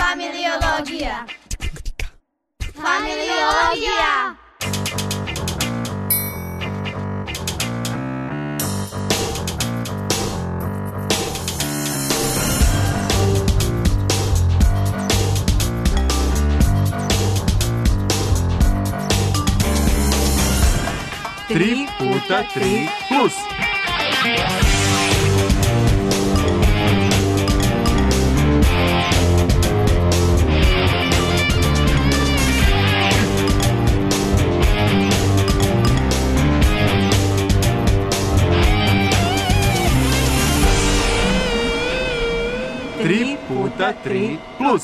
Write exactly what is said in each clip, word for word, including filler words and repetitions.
Familiologija. Familiologija. Tri puta tri plus. Tri puta tri plus.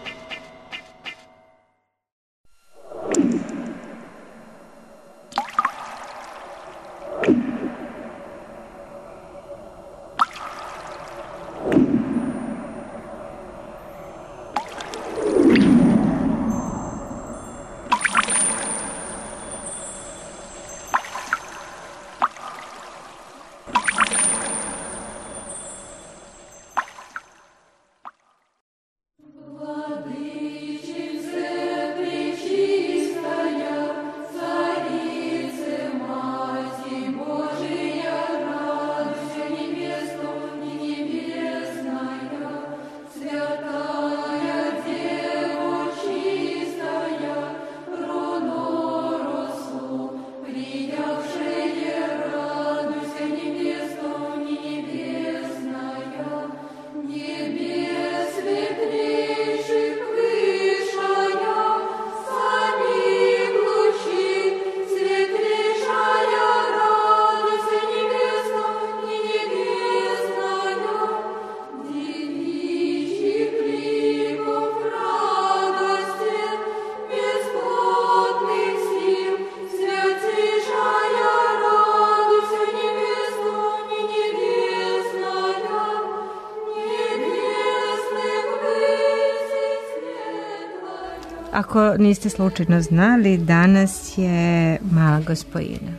Ako niste slučajno znali, danas je Mala Gospojina.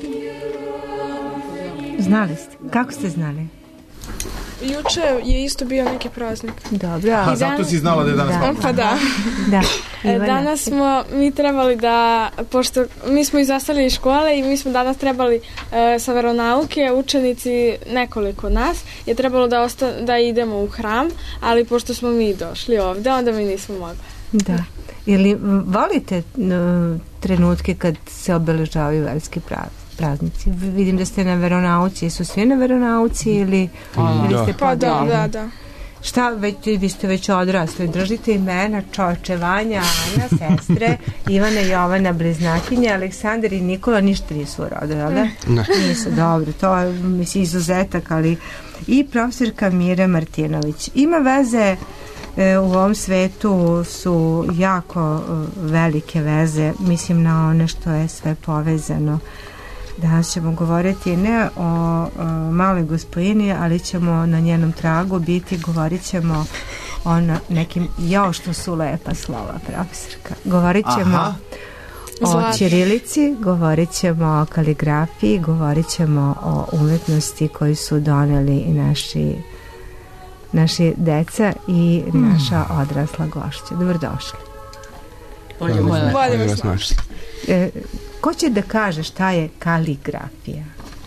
Znali ste? Kako ste znali? Juče je isto bio neki praznik. Dobro. A zato si znala da je danas da. Pa da. Da. E, danas smo mi trebali da, pošto mi smo izostali iz škole i mi smo danas trebali e, sa veronauke, učenici, nekoliko nas, je trebalo da, osta, da idemo u hram, ali pošto smo mi došli ovde, onda mi nismo mogli. Da. Ili volite uh, trenutke kad se obeležavaju verski praznici? Vidim da ste na veronauci. Su svi na veronauci ili, pa, ili ste pa da, da, da. Šta, već, vi ste već odrasli. Držite imena čoče, Vanja, Ana, sestre, Ivana, Jovana, bliznakinje, Aleksandar i Nikola ništa nisu urodili, ali ne? Ne. Nisu, dobro, to je mislim izuzetak, ali i profesorka Mira Martinović. Ima veze. U ovom svetu su jako velike veze, mislim na one što je sve povezano. Danas ćemo govoriti ne o, o Maloj Gospojini, ali ćemo na njenom tragu biti, govorit ćemo o nekim, jao što su lepa slova, profesorka. Govorit ćemo Aha. o Zlati. Ćirilici, govorit ćemo o kaligrafiji, govorit ćemo o umetnosti koju su doneli i naši naši deca i naša odrasla gošća. Dobrodošli. Bolje vas našli. E, ko će da kaže šta je kaligrafija?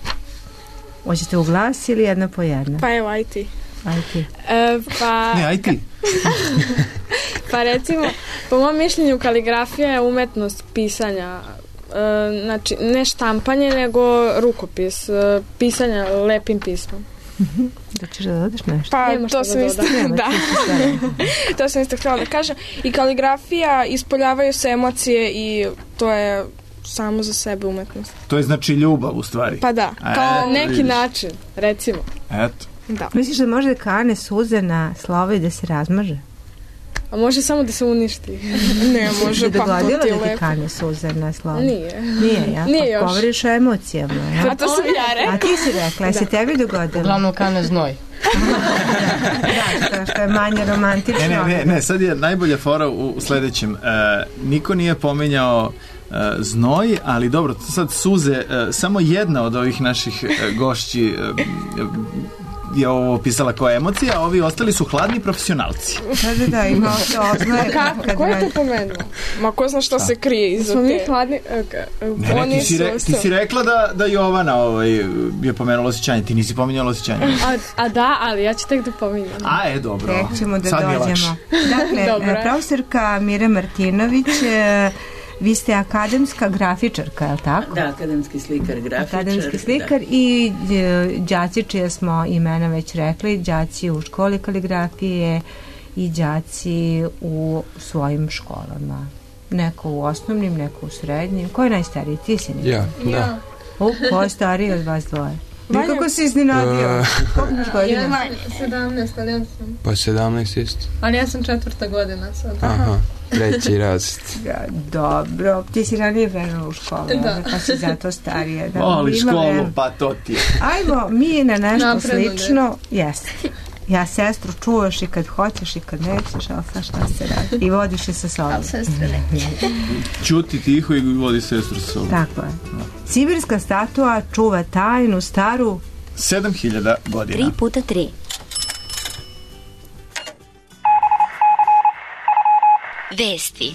Hoćete u glas ili jedna po jedna? Pa evo, aj ti. Aj ti. E, pa... Ne, aj ti. Pa recimo, po mom mišljenju kaligrafija je umetnost pisanja. E, znači, ne štampanje, nego rukopis. E, pisanja lepim pismom. Da ćeš da dodaš nešto? Pa to sam isto, da. To sam isto htjela da kažem. I kaligrafija, ispoljavaju se emocije i to je samo za sebe umetnost. To je znači ljubav u stvari. Pa da, kao e, neki vidiš. Način, recimo. Eto. Da. Misliš da može da kane suze na slovo i da se razmaže? A može samo da se uništi. Ne, može, pa to ti je lepo. Dogodilo da ti kane suze na slovo? Nije. Nije, ja? Nije pa govoriš o emocijama, ja? A to sam ja rekla. A ti si rekla, da. Si tebi dogodilo? Uglavnom kane znoj. Da, što, što je manje romantično. Ne, ne, ne, ne, sad je najbolja fora u sledećem. E, niko nije pominjao e, znoj, ali dobro, sad suze, e, samo jedna od ovih naših e, gošći e, je ovo pisala kao emocija, a ovi ostali su hladni profesionalci. Da, da, da, ima se oznaje. Ka, ko je to pomenuo? Ma ko zna šta se krije iza te? Smo mi hladni... Ne, ne, ti si, re, ti si rekla da, da Jovana ovaj, je pomenula osjećanje, ti nisi pominjala osjećanje. A, a da, ali ja ću tek da pominjam. A, je, dobro. Tek ćemo da sad dođemo. Dakle, profesorka Mira Martinović, vi ste akademska grafičarka, je li tako? Da, akademski slikar, grafičar. Akademski slikar da. I đaci čije smo imena već rekli, đaci u školi kaligrafije i đaci u svojim školama. Neko u osnovnim, neko u srednjim. Ko je najstariji? Ti si ne? Ja, da. U, ko je stariji od vas dvoje? Nikako si iznenadio. Uh, Koliko imaš godina? Ja sedamnaest, ali ja sam... Pa sedamnaest isto. Ali ja sam četvrta godina sad. Aha, treći razred. Ja, dobro, ti si ranije vremena u školu, da. Pa si zato starije. Da, voli školu, pa to ti je. Ajmo, mi na nešto Napredno slično, jeste. Ja sestru čuvaš i kad hoćeš i kad nećeš, ali sad šta se radi. I vodiš je sa sobom. Ali sestre neće. Ćuti tiho i vodi sestru sa sobom. Tako je. Sibirska statua čuva tajnu staru sedam hiljada godina. Tri puta tri. Vesti.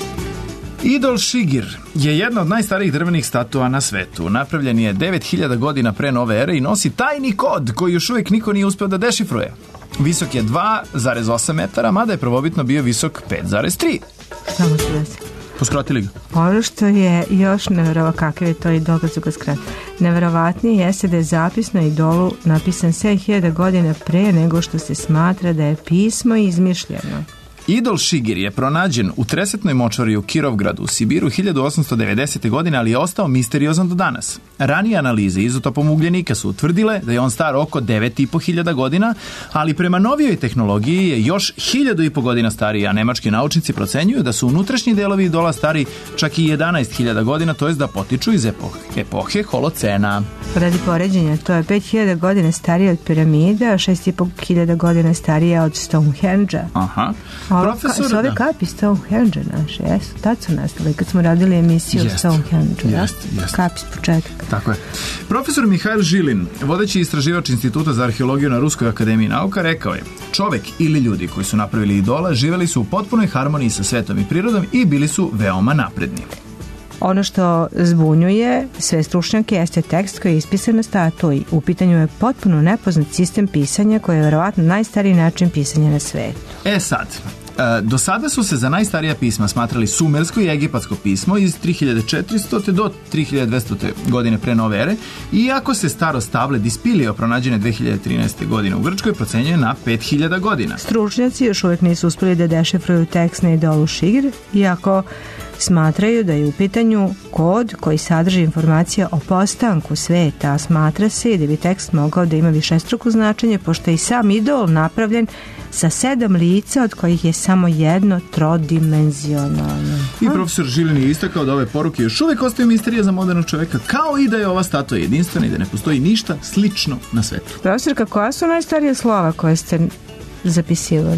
Idol Šigir je jedna od najstarijih drvenih statua na svetu. Napravljen je devet hiljada godina pre nove ere i nosi tajni kod koji još uvijek niko nije uspeo da dešifruje. Visok je dva zarez osam metara, mada je prvobitno bio visok pet zarez tri. Šta mu se desi? Poskratili ga. Ono što je još neverovatno, kakav je to idol kad su ga skratili. Neverovatnije jeste da je zapis na idolu napisan sedam hiljada godina pre nego što se smatra da je pismo izmišljeno. Idol Šigir je pronađen u tresetnoj močvari u Kirovgradu u Sibiru hiljadu osamsto devedesete. godine, ali je ostao misteriozan do danas. Ranije analize izotopom ugljenika su utvrdile da je on star oko devet i po hiljada godina, ali prema novijoj tehnologiji je još hiljadu i po godina stariji, a nemački naučnici procenjuju da su unutrašnji delovi idola stari čak i jedanaest hiljada godina, to jest da potiču iz epohe, epohe Holocena. Radi poređenja, to je pet hiljada godina starije od piramida, šest i po hiljada godina starije od Stonehenge-a. Aha. Profesor, su ove kapi Stonehenge naše, jesu, tad su nastali kad smo radili emisiju o Stonehenge, da? Jest, jest. Kapi s početka. Tako je. Profesor Mihajl Žilin, vodeći istraživač Instituta za arheologiju na Ruskoj akademiji nauka, rekao je: čovek ili ljudi koji su napravili idola živeli su u potpunoj harmoniji sa svetom i prirodom i bili su veoma napredni. Ono što zbunjuje sve stručnjake jeste tekst koji je ispisan na statui. U pitanju je potpuno nepoznat sistem pisanja koji je verovatno najstariji način pisanja na svetu. E sad, do sada su se za najstarija pisma smatrali sumersko i egipatsko pismo iz tri hiljade četiristote. do tri hiljade dvesete. godine pre nove ere, iako se starost table Dispilio pronađene dve hiljade trinaeste. godine u Grčkoj procenjuje na pet hiljada godina. Stručnjaci još uvijek nisu uspeli da dešifruju tekst na idolu Šigir, iako smatraju da je u pitanju kod koji sadrži informacije o postanku sveta, a smatra se da bi tekst mogao da ima višestruko značenje, pošto je i sam idol napravljen sa sedam lica, od kojih je samo jedno trodimenzionalno. I profesor Žilin je istakao da ove poruke još uvijek ostaju misterija za modernog čoveka, kao i da je ova statua jedinstvena i da ne postoji ništa slično na svetu. Profesorka, koja su najstarije slova koje ste zapisivali?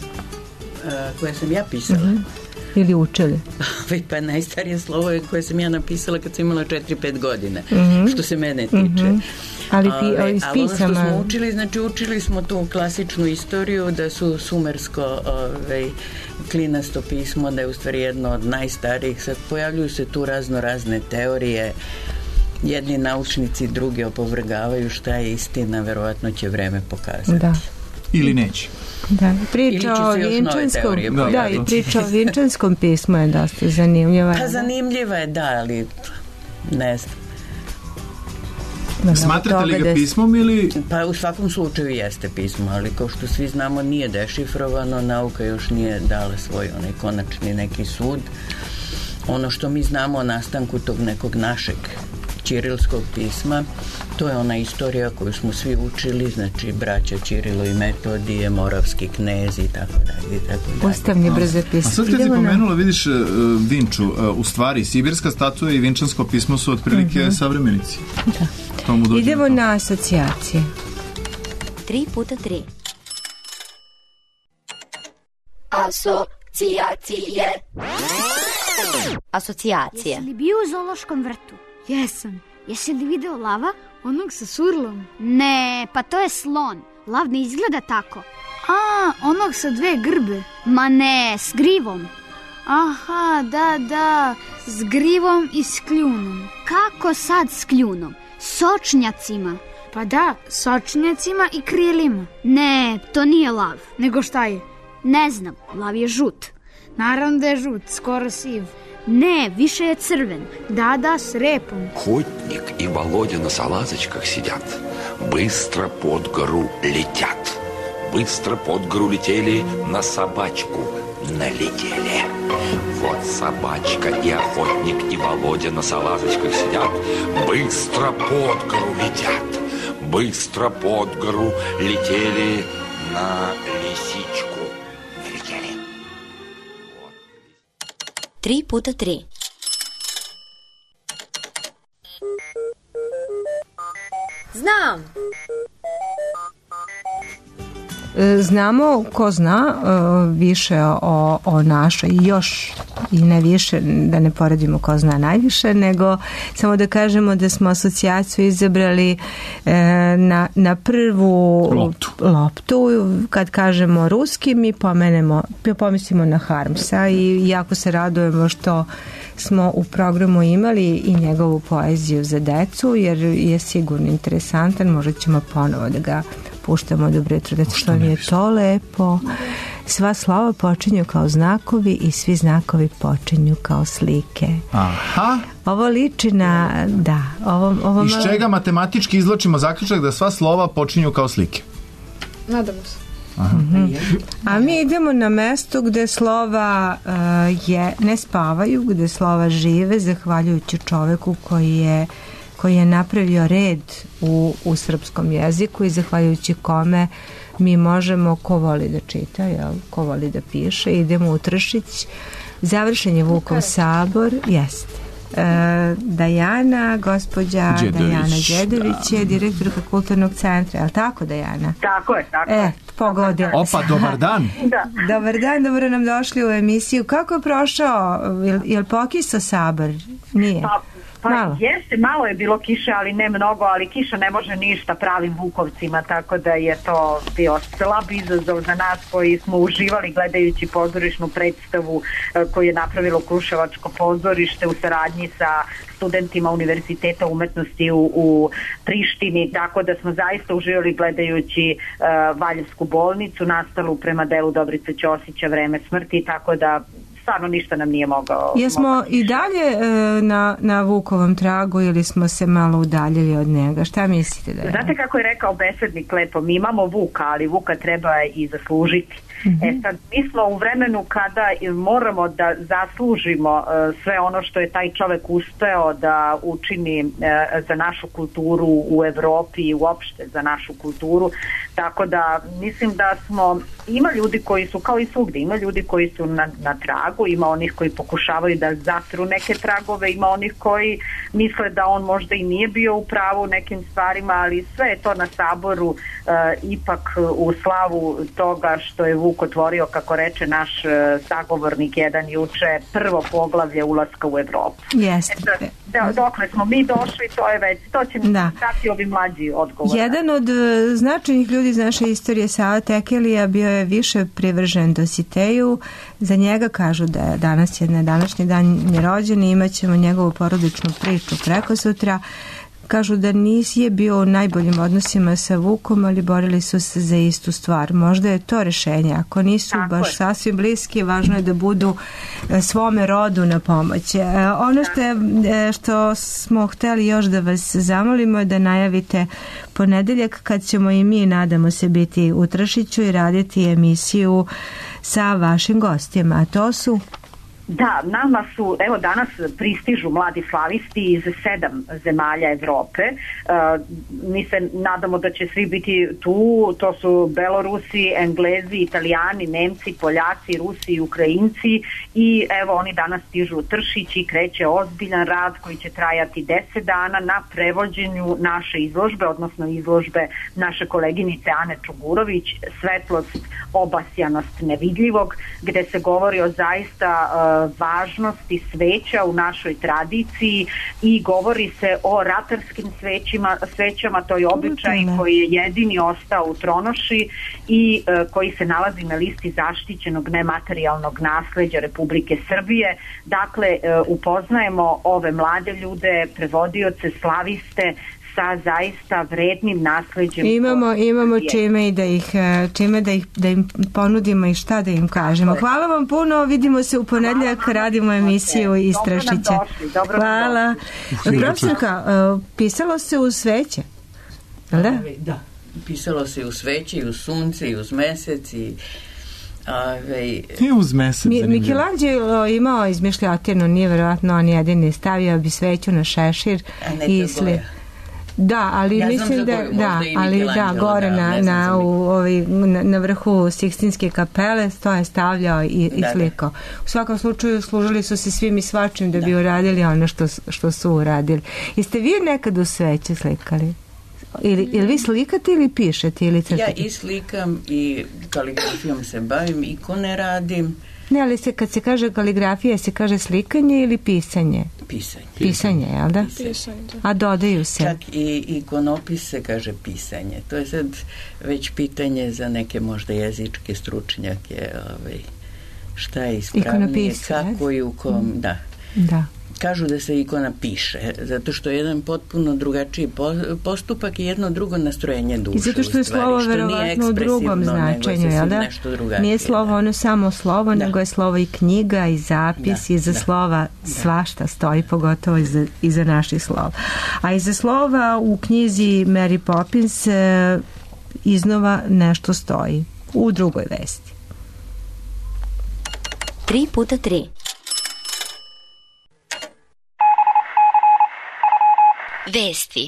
Uh, koje sam ja pisala? Uh-huh. Ili učili? Pa najstarije slovo je koje sam ja napisala kad sam imala četiri pet godina, mm-hmm. što se mene tiče. Mm-hmm. Ali, pi, ali, iz ali ono pisama... što smo učili, znači učili smo tu klasičnu istoriju da su sumersko ovaj, klinasto pismo, da je u stvari jedno od najstarijih. Sad pojavljuju se tu razno razne teorije, jedni naučnici, drugi opovrgavaju šta je istina, verovatno će vreme pokazati. Da. Ili neće. Da, priča o vinčanskom, da, da, i priča o vinčanskom pismu je dosta zanimljiva. Pa zanimljiva je, da, ali ne znam. Da, smatrate li ga pismom ili... Pa u svakom slučaju jeste pismo, ali kao što svi znamo nije dešifrovano, nauka još nije dala svoj onaj konačni neki sud. Ono što mi znamo o nastanku tog nekog našeg ćirilskog pisma, to je ona istorija koju smo svi učili, znači braća Ćirilo i Metodije, moravski knez i tako dalje. Ustavni brzopis. A sad kad si pomenula, vidiš Vinču, u stvari sibirska statua i vinčansko pismo su otprilike uh-huh. savremenici. Da. Idemo na asocijacije. Tri puta tri. Asocijacije. Asocijacije. Jesi li bio u zoološkom vrtu? Jesam. Jesi li video lava? Onog sa surlom? Ne, pa to je slon. Lav ne izgleda tako. A, onog sa dve grbe? Ma ne, s grivom. Aha, da, da, s grivom i s kljunom. Kako sad s kljunom? Sočnjacima. Pa da, sočnjacima i krilima. Ne, to nije lav. Nego šta je? Ne znam, lav je žut. Naravno da je žut, skoro siv. Ne, više je crven. Da, da, s repom. Охотник и Володя на салазочках сидят. Быстро под гору летят. Быстро под гору летели, на собачку налетели. Вот собачка и охотник и Володя на салазочках сидят. Быстро под гору летят. Быстро под гору летели, на лисичку налетели. Tri puta tri. Znam. Znamo, ko zna više o, o našoj, još i ne više, da ne poredimo ko zna najviše, nego samo da kažemo da smo asocijaciju izabrali na, na prvu loptu. loptu. Kad kažemo ruski, mi pomenemo, pomislimo na Harmsa i jako se radujemo što smo u programu imali i njegovu poeziju za decu, jer je sigurno interesantan, možda ćemo ponovo da ga puštamo. Dobro jutro, deca, što mi je to lepo. Sva slova počinju kao znakovi i svi znakovi počinju kao slike. Aha. Ovo liči na, da. Ovo, ovo Iz čega matematički izločimo zaključak da sva slova počinju kao slike? Nadamo se. Aha. Mm-hmm. A mi idemo na mesto gde slova uh, je, ne spavaju, gde slova žive, zahvaljujući čoveku koji je koji je napravio red u, u srpskom jeziku i zahvaljujući kome mi možemo, ko voli da čita, jel? Ko voli da piše, idemo u Tršić. Završen je Vukov sabor, jeste. E, Dajana, gospođa Đedović. Dajana Đedović je direktorka kulturnog centra, je li tako, Dajana? Tako je, tako e, je. Pogodila. Opa, dobar dan. Da. Dobar dan, dobro nam došli u emisiju. Kako je prošao, je, je li pokisao sabor? Nije? Pa, pa malo. Jeste, malo je bilo kiše, ali ne mnogo, ali kiša ne može ništa pravim Vukovcima, tako da je to bio slab izazov za nas koji smo uživali gledajući pozorišnu predstavu koju je napravilo Kruševačko pozorište u saradnji sa studentima Univerziteta umetnosti u, u Prištini, tako da smo zaista uživali gledajući uh, Valjevsku bolnicu nastalu prema delu Dobrice Ćosića Vreme smrti, tako da stvarno ništa nam nije mogao. Jesmo mogao i dalje e, na, na Vukovom tragu ili smo se malo udaljili od njega? Šta mislite da je? Znate kako je rekao besednik lepo, mi imamo Vuka, ali Vuka treba i zaslužiti. Mm-hmm. E sad, mi smo u vremenu kada moramo da zaslužimo uh, sve ono što je taj čovek uspeo da učini uh, za našu kulturu u Evropi i uopšte za našu kulturu, tako da mislim da smo, ima ljudi koji su kao i svugde, ima ljudi koji su na, na tragu, ima onih koji pokušavaju da zatru neke tragove, ima onih koji misle da on možda i nije bio u pravu u nekim stvarima, ali sve je to na saboru uh, ipak u slavu toga što je Vuk otvorio, kako reče naš uh, sagovornik jedan juče, prvo poglavlje ulaska u Evropu. Jeste. E, da, dokle smo mi došli, to je već, to će da. dati ovi mlađi odgovor. Jedan od uh, značajnih ljudi iz naše istorije, Sava Tekelija, bio je više privržen Dositeju. Za njega kažu da je danas je na današnji dan je rođen i imat ćemo njegovu porodičnu priču preko sutra. Kažu da nije bio u najboljim odnosima sa Vukom, ali borili su se za istu stvar. Možda je to rešenje. Ako nisu Tako baš je. sasvim bliski, važno je da budu svome rodu na pomoć. Ono što, je, što smo hteli još da vas zamolimo je da najavite ponedeljak kad ćemo i mi, nadamo se, biti u Tršiću i raditi emisiju sa vašim gostima. A to su... Da, nama su, evo danas pristižu mladi slavisti iz sedam zemalja Evrope. Uh, mi se nadamo da će svi biti tu, to su Belorusi, Englezi, Italijani, Nemci, Poljaci, Rusi i Ukrajinci i evo oni danas stižu u Tršić i kreće ozbiljan rad koji će trajati deset dana na prevođenju naše izložbe, odnosno izložbe naše koleginice Ane Čugurović, Svetlost, obasjanost nevidljivog, gde se govori o zaista uh, važnosti sveća u našoj tradiciji i govori se o ratarskim svećima, svećama, to je običaj koji je jedini ostao u Tronoši i uh, koji se nalazi na listi zaštićenog nematerijalnog nasleđa Republike Srbije. Dakle, uh, upoznajemo ove mlade ljude, prevodioce, slaviste sa zaista vrednim nasleđem. Imamo, imamo čime i da ih, čime da ih, da im ponudimo i šta da im kažemo. Hvala vam puno, vidimo se u ponedjeljak, radimo emisiju iz Strašića. Hvala. Profesorka, pisalo se uz sveće, da? Da, pisalo se uz sveće i uz sunce i uz mesec i Ove, I uz mesec. Mi, Michelangelo imao izmišljotinu, nije verovatno on jedini, stavio bi sveću na šešir i sli... Da, ali ja mislim da, da, ali da, gore da, na, na, u, ovaj, na, na vrhu Sikstinske kapele to je stavljao i, i da, slikao. Da. U svakom slučaju služili su se svim i svačim da, da bi uradili ono što, što su uradili. Jeste vi nekad u sveće slikali? Ili, ili vi slikate ili pišete? Ili ja i slikam i kaligrafijom se bavim, ikone radim. Ne, ali se, kad se kaže kaligrafija, se kaže slikanje ili pisanje? Pisanje. Pisanje, jel da? Pisanje. A dodaju se? Čak i ikonopis se kaže pisanje. To je sad već pitanje za neke možda jezičke stručnjake, ovaj, šta je ispravnije, kako i u kom, da. Da. Kažu da se ikona piše, zato što je jedan potpuno drugačiji postupak i jedno drugo nastrojenje duše. I zato što je slovo verovatno u drugom značenju, jel da? Nije slovo ono samo slovo, da. Nego je slovo i knjiga i zapis, da, iza da. Slova svašta stoji, pogotovo iza, iza naših slova. A iza slova u knjizi Mary Poppins e, iznova nešto stoji u drugoj vesti. Tri puta tri. Vesti.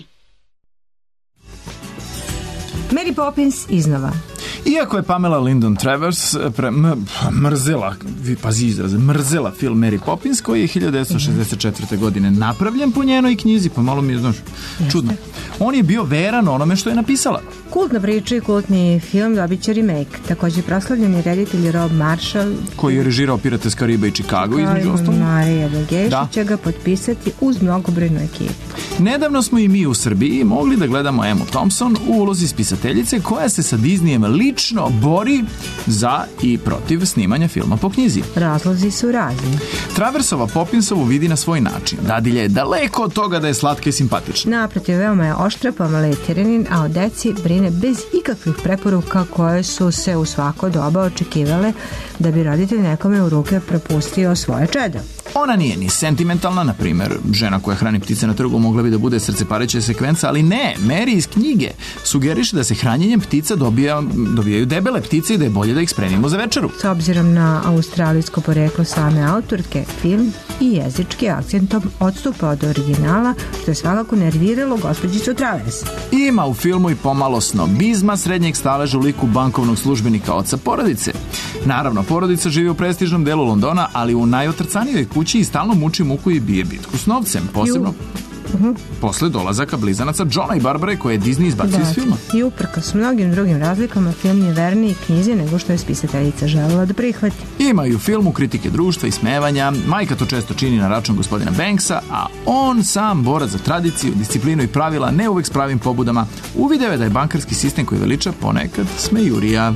Mary Poppins iznova. Iako je Pamela Lyndon Travers pre, m, mrzela, pazi izraz, mrzela film Mary Poppins, koji je hiljadu devetsto šezdeset četvrte. godine napravljen po njenoj knjizi, pa malo mi je, znaš, čudno. On je bio veran onome što je napisala. Kultna priča i kultni film dobit će remake. Također proslavljeni reditelj Rob Marshall, koji je režirao Pirate s Kariba i Chicago, između ostalog. Marija Dagešić da. će ga potpisati uz mnogobrojnu ekipu. Nedavno smo i mi u Srbiji mogli da gledamo Emmu Thompson u ulozi spisateljice koja se sa Disneyem lično bori za i protiv snimanja filma po knjizi. Razlozi su razni. Traversova Poppinsovu vidi na svoj način. Dadilja je daleko od toga da je slatka i simpatična. Naprotiv, veoma je oštra, Pamela je tiranin, a o deci brine bez ikakvih preporuka koje su se u svako doba očekivale da bi roditelj nekome u ruke prepustio svoje čedo. Ona nije ni sentimentalna, na primjer, žena koja hrani ptice na trgu mogla bi da bude srcepareća sekvenca, ali ne, Mary iz knjige sugeriše da se hranjenjem ptica dobija, dobijaju debele ptice i da je bolje da ih spremimo za večeru. S obzirom na australijsko poreklo same autorke, film i jezički akcentom odstupa od originala, što je svakako nerviralo gospođicu Travers. Ima u filmu i pomalo snobizma srednjeg staleža u liku bankovnog službenika oca porodice. Naravno, porodica živi u prestižnom delu Londona, ali u najotrcanijoj kući i stalno muči muku i bije bitku s novcem, posebno uh-huh. posle dolazaka blizanaca Johna i Barbare koje je Disney izbacio iz filma. I uprkos mnogim drugim razlikama, film je verniji knjizi nego što je spisateljica želela da prihvati. Ima i u filmu kritike društva i smevanja, majka to često čini na račun gospodina Banksa, a on sam borac za tradiciju, disciplinu i pravila, ne uvek s pravim pobudama, uvideo je da je bankarski sistem koji veliča ponekad smejurija.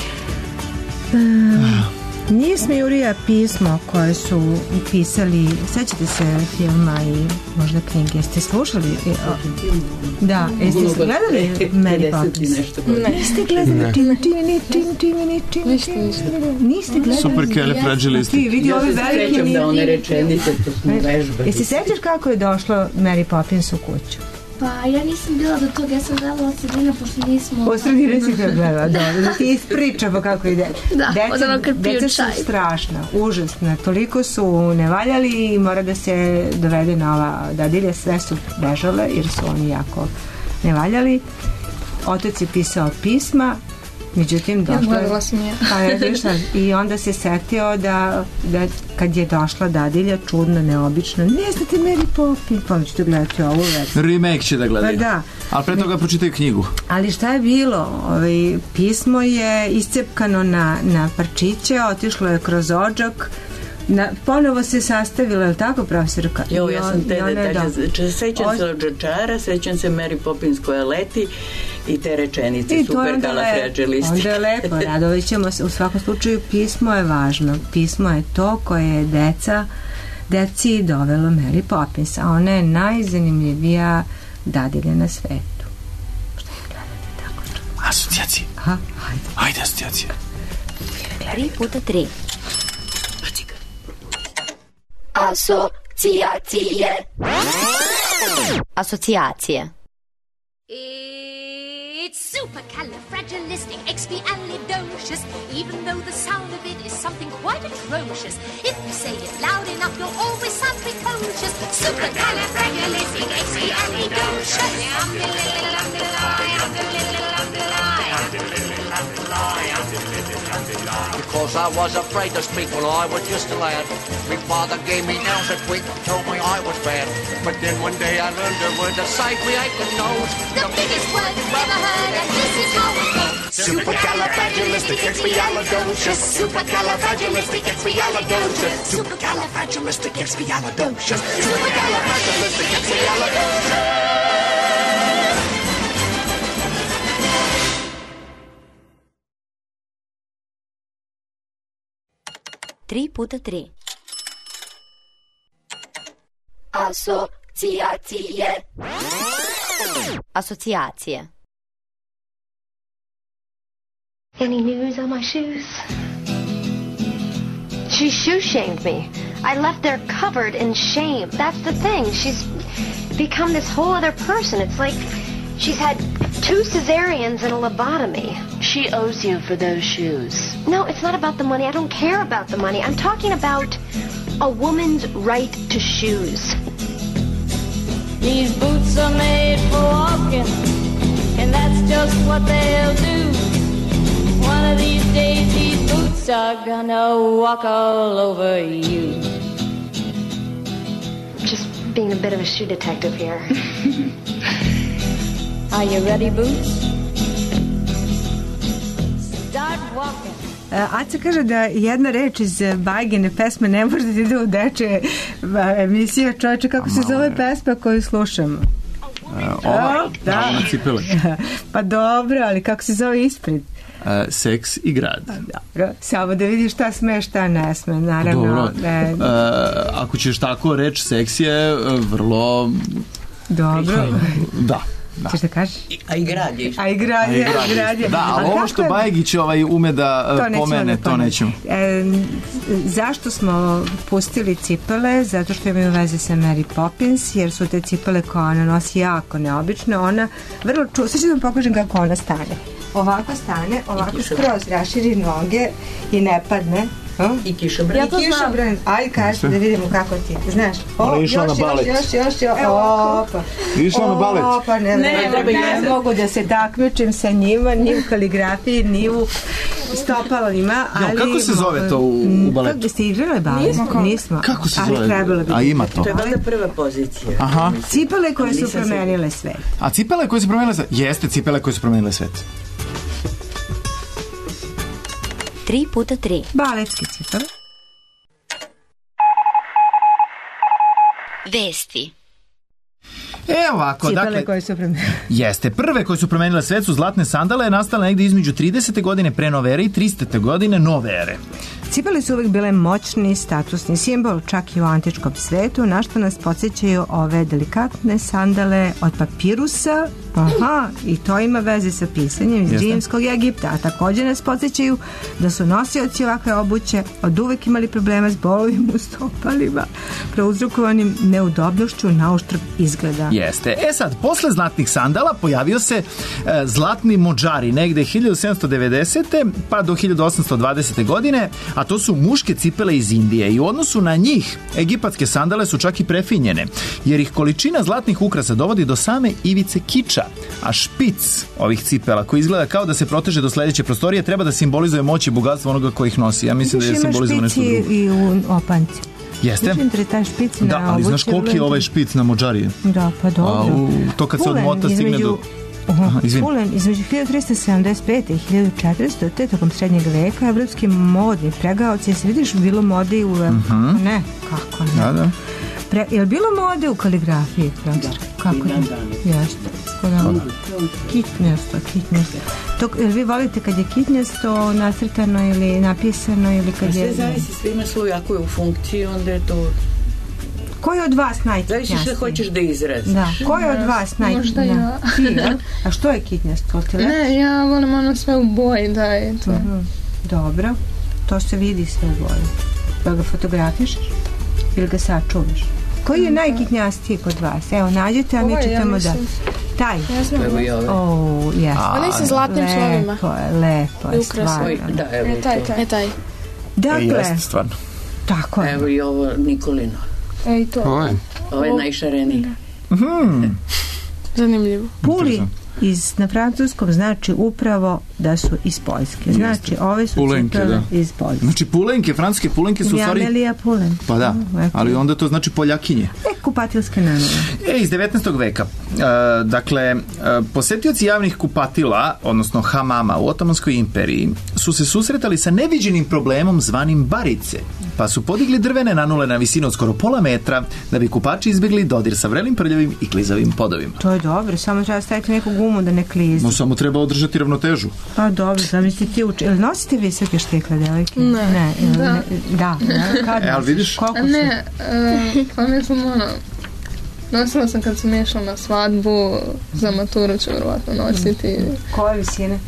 Um. Nije smejurija pismo koje su pisali, sećate se filma i možda knjige, jeste slušali? Da, jeste gledali Mary Poppins? Ne. Niste gledali? Niste gledali? Super Kelly Fragilist. Ti vidi ove velike... Sećam da one rečenice, to smo vežbali. Jeste sećaš kako je došlo Mary Poppins u kuću? Pa ja nisam bila do toga, ja sam gledala od sredine, pošto nismo... Od sredine si ga gledala, dobro, da ti ispričamo kako ide. Da, od ono kad piju čaj. Deca su strašna, užasna, toliko su nevaljali i mora da se dovede nova dadilja, sve su bežale jer su oni jako nevaljali. Otac je pisao pisma, međutim došla ja sam ja. Pa je došla i onda se setio da, da kad je došla dadilja čudno, neobično, ne znate Mary Poppins, pa ćete gledati ovu već. Remake će da gledaju. Pa da. Ali pre toga pročitaju knjigu. Ali šta je bilo? Ovaj, pismo je iscepkano na, na parčiće, otišlo je kroz odžak, Na, ponovo se sastavila, je li tako, profesorka? Jo, ja sam te detalje, do... sećam se od Džačara, sećam se Mary Poppins koja leti i te rečenice, superkalafragilistik. Onda je lepo, radovat ćemo se. U svakom slučaju pismo je važno. Pismo je to koje je deca, deci dovelo Mary Poppins, a ona je najzanimljivija dadilja na svetu. Šta je gledate tako? Asocijacije. Aha, hajde. Hajde, asocijacije. Tri puta tri. Asocijacije. Asocijacije. It's supercalifragilisticexpialidocious, even though the sound of it is something quite atrocious. If you say it loud enough, you'll always sound precocious. Supercalifragilisticexpialidocious. Because I was afraid to speak when I was just a lad. My father gave me nails a tweak and told me I was bad. But then one day I learned a word to save me aching nose. The biggest word you've ever heard, and this is how it goes. Supercalifragilisticexpialidocious. Supercalifragilisticexpialidocious. Supercalifragilisticexpialidocious. Supercalifragilisticexpialidocious. Tri puta tri. Asocijacije. Asocijacije. Any news on my shoes? She shoe shamed me. I left there covered in shame. That's the thing. She's become this whole other person. It's like she's had two cesareans and a lobotomy. She owes you for those shoes. No, it's not about the money. I don't care about the money. I'm talking about a woman's right to shoes. These boots are made for walking, and that's just what they'll do. One of these days these boots are gonna walk all over you. Just being a bit of a shoe detective here. Are you ready, Boots? Start walking. Aca kaže da jedna reč iz Bajgine pesme ne može da ide u dečje emisije. Čovječe, kako se zove pesma koju slušamo? Ova, da. Na cipele. Pa dobro, ali kako se zove ispred? Uh, seks i grad. Dobro, samo da vidiš šta sme, šta ne sme, naravno. Dobro. Ne. Uh, ako ćeš tako reći, seks je vrlo... Dobro. Da. Da. Češ da kažeš? A i grad je. A i grad je. A i grad je. Da, ali ovo što je... Bajegić ovaj ume da to pomene, to nećemo. E, zašto smo pustili cipele? Zato što imaju veze sa Mary Poppins, jer su te cipele koje ona nosi jako neobične. Ona vrlo ču... Sad ću da vam pokažem kako ona stane. Ovako stane, ovako skroz raširi noge i ne padne. Oh? I kišobran. Ja to znam. Aj, kaži da vidimo kako ti. Znaš? O, još, još, još, još, još. Opa. Išla na balet. Opa, ne, ne, ne, ne, ne mogu da se takmičim sa njima, ni u kaligrafiji, ni u stopalima. Ali, kako se zove to u, u baletu? Kako ste igrali balet? Nismo. Nismo. Kako se zove? Ali trebalo bi. A ima to. To je valjda prva pozicija. Aha. Cipele koje su promenile svet. A cipele koje su promenile svet? Jeste cipele koje su promenile svet. Tri puta tri. Baletski cipele. Vesti. E ovako, cipele dakle, koje su promenile. Jeste, prve koje su promenile svet su zlatne sandale, nastale negde između tridesete godine pre nove ere i tristete godine nove ere. Cipele su uvijek bile moćni statusni simbol, čak i u antičkom svetu, na što nas podsjećaju ove delikatne sandale od papirusa. Aha, i to ima veze sa pisanjem iz rimskog Egipta, a također nas podsjećaju da su nosioci ovakve obuće od uvek imali problema s bolovima u stopalima, prouzrokovanim neudobnošću nauštrb izgleda. Jeste. E sad, posle zlatnih sandala pojavio se e, zlatni modžari negde hiljadu sedamsto devedesete pa do hiljadu osamsto dvadesete godine, a to su muške cipele iz Indije i u odnosu na njih egipatske sandale su čak i prefinjene, jer ih količina zlatnih ukrasa dovodi do same ivice kiča, a špic ovih cipela koji izgleda kao da se proteže do sledeće prostorije treba da simbolizuje moć i bogatstvo onoga koji ih nosi. Ja mislim da je simbolizovano nešto drugo. Ima špici i u opanci. Jeste? Da, ali znaš koliki je ovaj špic na modžariji? Da, pa dobro. A, u, to kad se odmota stigne do... Aha, izvini. Pulen između hiljadu trista sedamdeset pete i hiljadu četiristo. te tokom srednjeg veka evropski modni pregaoci, jesi vidiš bilo mode i u... Uh-huh. Ne, kako ne? Da, da. Pre, je li bilo mode u kaligrafiji? Da. Kako ne? Jeste. Kitnjasto, kitnjasto. To, jel vi volite kad je kitnjasto nacrtano ili napisano ili kad je... Sve zavisi, sve ima svoju, ako je u funkciji, onda je to... Ko je od vas najkitnjastiji? Zavisi što hoćeš da izraziš. Da, ko je od vas najkitnjastiji? Možda ja. Ti, ja? A što je kitnjasto? Ne, ja volim ono sve u boji, da je to. Uh-huh. Dobro, to se vidi sve u boji. Da ga fotografišeš ili ga sačuvaš? Koji je najkitnjastiji kod vas? Evo, nađete, a mi čitamo da... Taj. Ja znam. Evo i ove. Oh, yes. Oni sa zlatnim slovima. Lepo je, lepo je, stvarno. Da, evo e, taj, i to. taj. E, taj. Dakle, E, jeste, stvarno. Tako je. Evo i ovo Nikolino. E, i to. Ovo je. Ovo je najšareniji. Mhm. Zanimljivo. Puli iz, na francuskom znači upravo da su iz Poljske. Znači, ove su Pulenke, cipele da. iz Poljske. Znači pulenke, francuske pulenke su u stvari... Amelija Pulen. Pa da, Mm, ali onda to znači Poljakinje. E, kupatilske nanove. E, iz devetnaestog veka. E, dakle, e, posetioci javnih kupatila, odnosno hamama u Otomanskoj imperiji, su se susretali sa neviđenim problemom zvanim barice, pa su podigli drvene nanule na visinu od skoro pola metra da bi kupači izbjegli dodir sa vrelim, prljavim i klizavim podovima. To je dobro, samo treba staviti neku gumu da ne klizi. No, samo treba održati ravnotežu. Pa dobro, zamislite ti uči. Ili nosite visoke štikle, devojke? Ne. Ne, ili Da. ne, da. Ne, kad E, ali nosiš? vidiš? Koliko su? Ne, uh, pa mislim ono, nosila sam kad sam išla na svadbu, za maturu ću vjerovatno nositi. Koje visine?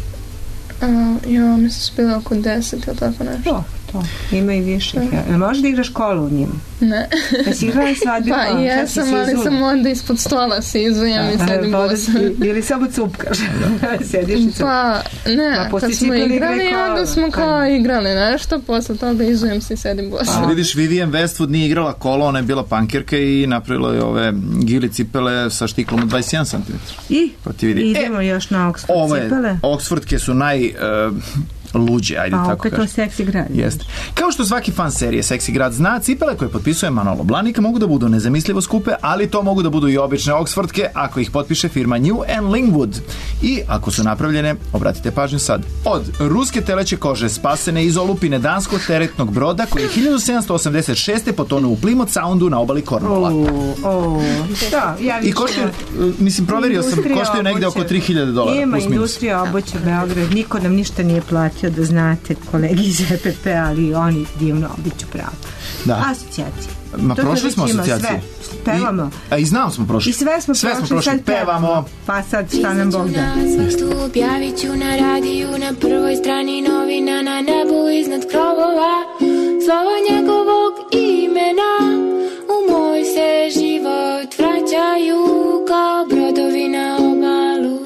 Uh, ja, mislim su bile oko deset ili tako nešto. To, to. Ima i više. Ja. Ne možeš da igraš školu u njima? Ne. Da si igrala svadbi? Pa jesam, ali sam onda ispod stola se izujem i sedim bosa. Ili samo cupkaš. Sediš i cupkaš. Pa ne, Pa, kad smo igrali, onda smo kao igrali nešto, posle toga izujem se i sedim bosa. Vidiš, Vivienne Westwood nije igrala kolo, ona je bila pankirka i napravila je ove gili cipele sa štiklom od dvadeset jedan centimetar. I? Pa ti vidi. Idemo e, još na Oxford ove cipele. Oxfordke su naj... Uh, luđe, ajde pa, tako opet kažem. to seksi grad. Jeste. Kao što svaki fan serije Seksi grad zna, cipele koje potpisuje Manolo Blahnik mogu da budu nezamislivo skupe, ali to mogu da budu i obične Oxfordke ako ih potpiše firma New and Lingwood. I ako su napravljene, obratite pažnju sad, od ruske teleće kože spasene iz olupine danskog teretnog broda koji je hiljadu sedamsto osamdeset šeste potonuo u Plymouth Soundu na obali Cornwalla. O, o, da, ja I koštuje, mislim, proverio sam, koštuje negde oko tri hiljade dolara. Ima industrija obuća Beograd, niko nam ništa nije platio, da znate, kolegi iz E P P, ali oni divno obiću pravo. Da. Asocijacije. Ma To prošli smo ima asocijacije. sve. Pevamo. I, a i znam smo prošli. I sve smo sve prošli, smo prošli. sad Pevamo. Pa sad šta nam Bog da. Tu objavit ću na radiju, na prvoj strani novina, na nebu iznad krovova, slovo njegovog imena. U moj se život vraćaju kao brodovi na obalu,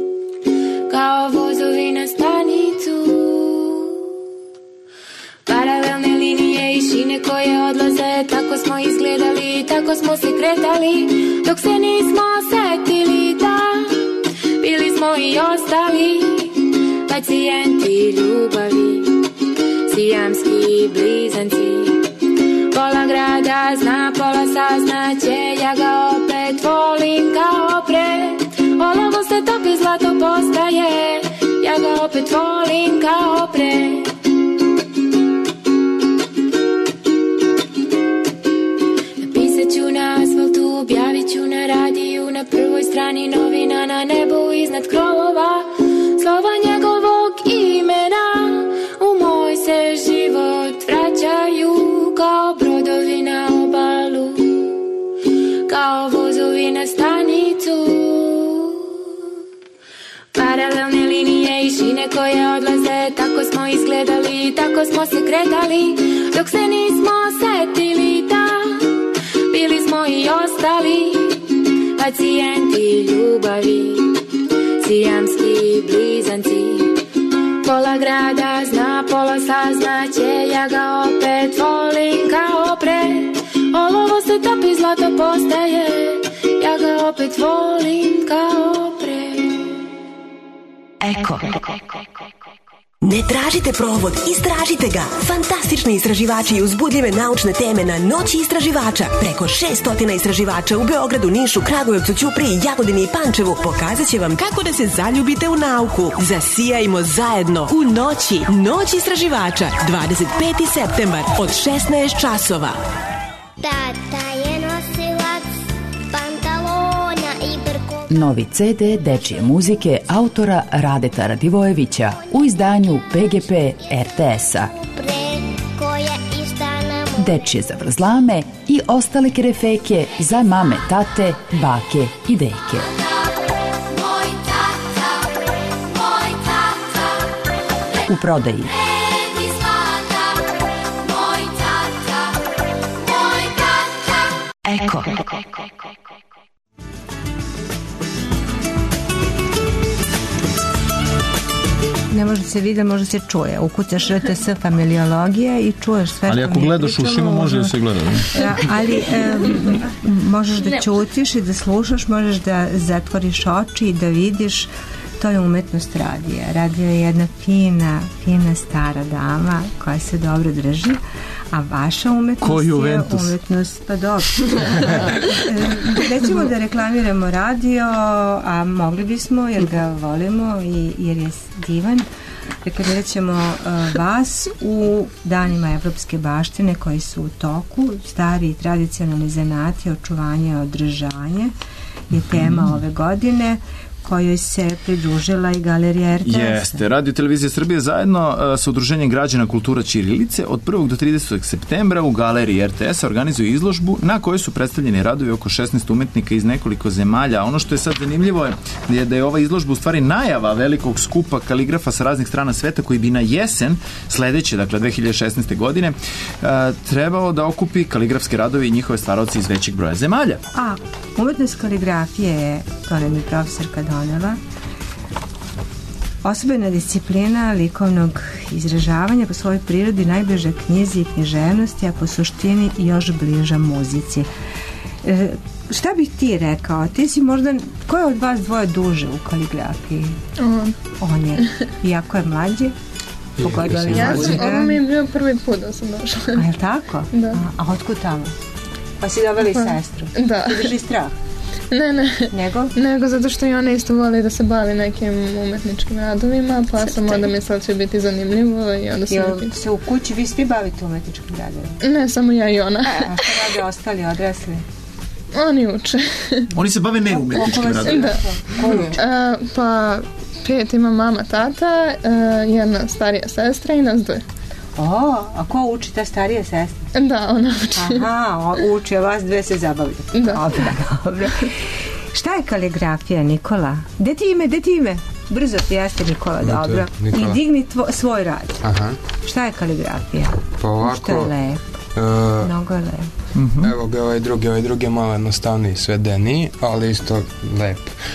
kao vozovi na stanicu. Paralelne linije i šine koje odlaze, tako smo izgledali, tako smo se kretali, dok se nismo setili da bili smo i ostali pacijenti ljubavi, sijamski blizanci. Pola grada zna, pola saznaće, ja ga opet volim kao pre. Olovo se topi, zlato postaje, ja ga opet volim kao pre. Napisat ću na asfaltu, objavit ću na radiju, na prvoj strani novina, na nebu iznad krovova, slova njegovog imena. U moj se život vraćaju kao brodovi na obalu, kao vozovi na stanicu. Paralelne linije i šine koje odlaze, tako smo izgledali, tako smo se kretali, dok se nismo setili da bili smo i ostali pacijenti ljubavi, sijamski blizanci. Pola grada zna, pola saznaće, ja ga opet volim kao pre. Olovo se topi, zlato postaje, ja ga opet volim kao pre. Eko. Ne tražite provod, istražite ga. Fantastični istraživači i uzbudljive naučne teme na Noći istraživača. Preko šesto istraživača u Beogradu, Nišu, Kragujevcu, Ćupriji, Jagodini i Pančevu pokazat će vam kako da se zaljubite u nauku. Zasijajmo zajedno u Noći. Noć istraživača. dvadeset peti septembar od šesnaest časova. Tata je nosilac pantalona i brkova. Novi ce de dečije muzike autora Radeta Radivojevića u izdanju pe ge pe er te es-a. Dečije zavrzlame i ostale kerefeke za mame, tate, bake i deke. U prodaji Eko. Ne može se vidjeti, može se čuje. Ukucaš er te es familiologije i čuješ sve. Ali ako gledaš ušima, može da se gleda. Ja, ali um, možeš da ćutiš i da slušaš, možeš da zatvoriš oči i da vidiš. To je umetnost radija. Radio je jedna fina, fina stara dama koja se dobro drži, a vaša umetnost Ko je Juventus? umetnost, pa dobro. Recimo da reklamiramo radio, a mogli bismo jer ga volimo i jer je divan. Reklamirat ćemo uh, vas u danima Evropske baštine koji su u toku. Stari tradicionalni zanati, očuvanje i održanje je tema ove godine, kojoj se pridružila i galerija er te es. Jeste. Radio Televizija Srbije zajedno uh, sa Udruženjem građana kultura ćirilice od prvog do tridesetog septembra u galeriji er te es organizuju izložbu na kojoj su predstavljeni radovi oko šesnaest umetnika iz nekoliko zemalja. Ono što je sad zanimljivo je, je da je ova izložba u stvari najava velikog skupa kaligrafa sa raznih strana sveta koji bi na jesen sledeće, dakle dve hiljade šesnaeste. godine, uh, trebao da okupi kaligrafske radove i njihove stvaraoce iz većeg broja zemalja. A umetnost kaligrafije je, to nam je profesorka donela, osobena disciplina likovnog izražavanja, po svojoj prirodi najbliža knjizi i književnosti, a po suštini još bliža muzici. E, šta bih ti rekao? Ti si možda, ko je od vas dvoje duže u kaligrafiji? On. On je, iako je mlađi. Pogodili Ja sam, ovo mi je bio prvi put da sam došla. A je tako? Da. A, a otkud tamo? Pa si doveli sestru? Da. Ti drži strah? Ne, ne. Nego? Nego zato što i ona isto voli da se bavi nekim umetničkim radovima, pa sam onda mislila će biti zanimljivo i onda sam... Jel se u kući vi svi bavite umetničkim radovima? Ne, samo ja i ona. A što rade ostali odrasli? Oni uče. Oni se bave neumetničkim radovima. Da. Ko uče? Uh, pa pet ima mama, tata, uh, jedna starija sestra i nas dve. O, a ko uči ta starija sestra? Da, ona uči. Aha, uči, a vas dve se zabavljate. Da. Dobro, dobro. Šta je kaligrafija, Nikola? Gde ti ime, gde ti ime? Brzo ti jeste, Nikola, No, dobro. Nikola. I digni tvo, svoj rad. Šta? Šta je kaligrafija? Pa ovako... Što je lepo? Uh, Mnogo je lepo. Mm-hmm. Evo ga ovaj drugi, ovaj drugi je malo jednostavniji, svedeniji, ali isto lep.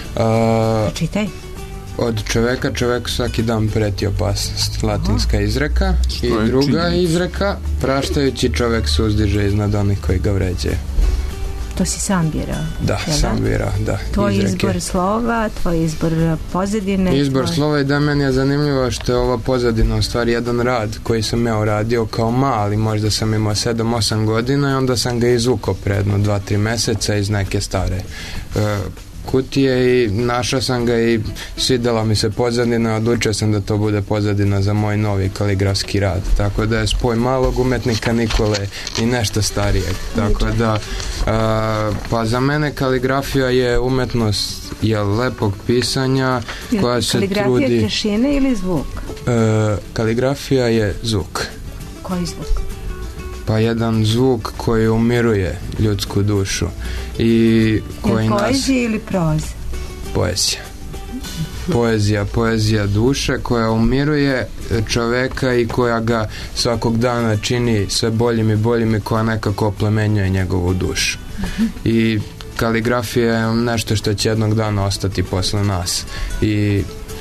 Uh, Čitaj. Od čoveka čoveku svaki dan preti opasnost. Latinska izreka. I druga činjenica. Izreka, praštajući čovek se uzdiže iznad onih koji ga vređaju. To si sam birao? Da, sam birao, da. Tvoj izreke. Izbor slova, tvoj izbor pozadine. Izbor tvoj... slova i da meni je zanimljivo što je ova pozadina u stvari jedan rad koji sam ja uradio kao mali, možda sam imao sedam osam godina i onda sam ga izvukao predno dva tri meseca iz neke stare uh, kutije i našao sam ga i svidela mi se pozadina, odlučio sam da to bude pozadina za moj novi kaligrafski rad, tako da je spoj malog umetnika Nikole i nešto starijeg, tako da a, pa za mene kaligrafija je umetnost je lepog pisanja koja se kaligrafija trudi... Kaligrafija tišine ili zvuk? E, kaligrafija je zvuk. Koji zvuk? Pa jedan zvuk koji umiruje ljudsku dušu i koji nas... Poezija ili proza? Poezija. Poezija, poezija duše koja umiruje čoveka i koja ga svakog dana čini sve boljim i boljim i koja nekako oplemenjuje njegovu dušu. Uh-huh. I kaligrafija je nešto što će jednog dana ostati posle nas i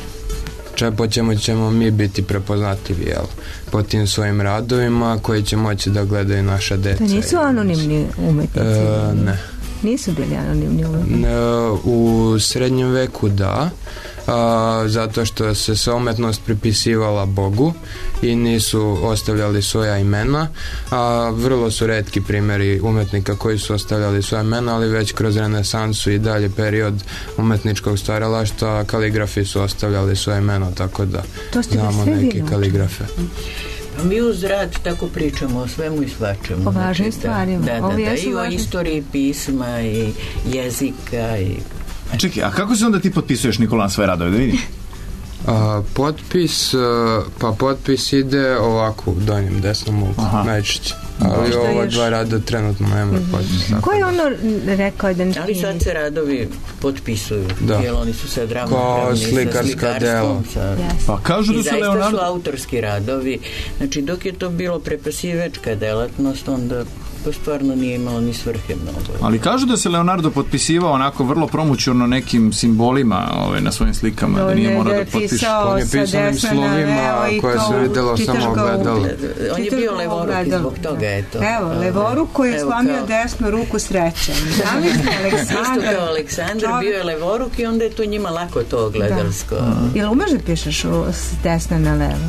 po čemu ćemo mi biti prepoznatljivi, jel? Po tim svojim radovima koji će moći da gledaju naša deca. To nisu anonimni umetnici? E, ne. Nisu bili anonimni umetnici? E, u srednjem veku da, a, zato što se sva umetnost pripisivala Bogu i nisu ostavljali svoja imena, a vrlo su retki primjeri umetnika koji su ostavljali svoja imena, ali već kroz renesansu i dalje period umetničkog stvaralaštva kaligrafi su ostavljali svoje imena, tako da znamo neke kaligrafe. Mi uz rad tako pričamo o svemu i svačemu. O važnim stvarima. Da, da, da, da, i o istoriji pisma i jezika. I... Čekaj, a kako se onda ti potpisuješ, Nikola, na svoje radove, da vidim? A, potpis, pa potpis ide ovako u donjem desnom uku, najčešće. Ali ova dva rada trenutno nema mm-hmm. potpisa. Ko je ono rekao da... Ali sad se radovi potpisuju, da. Jer oni su sad ravnopravni sa slikarska dela. Sa... Pa kažu da se Leonardo... I zaista su autorski radovi. Znači, dok je to bilo prepisivačka delatnost, onda to stvarno nije imalo ni svrhe mnogo. Ali kažu da se Leonardo potpisivao onako vrlo promućurno nekim simbolima ove, na svojim slikama, no, da nije morao da potpiše. On je pisanim slovima koje se vidjelo samo ogledalo. On je bio levoruk i zbog toga je to. Evo, levoruk koji je slomio kao... desnu ruku srećan. Isto kao Aleksandar, bio je levoruk i onda je to njima lako to ogledalsko. Da. Jel umeš da pišeš s desna na levo?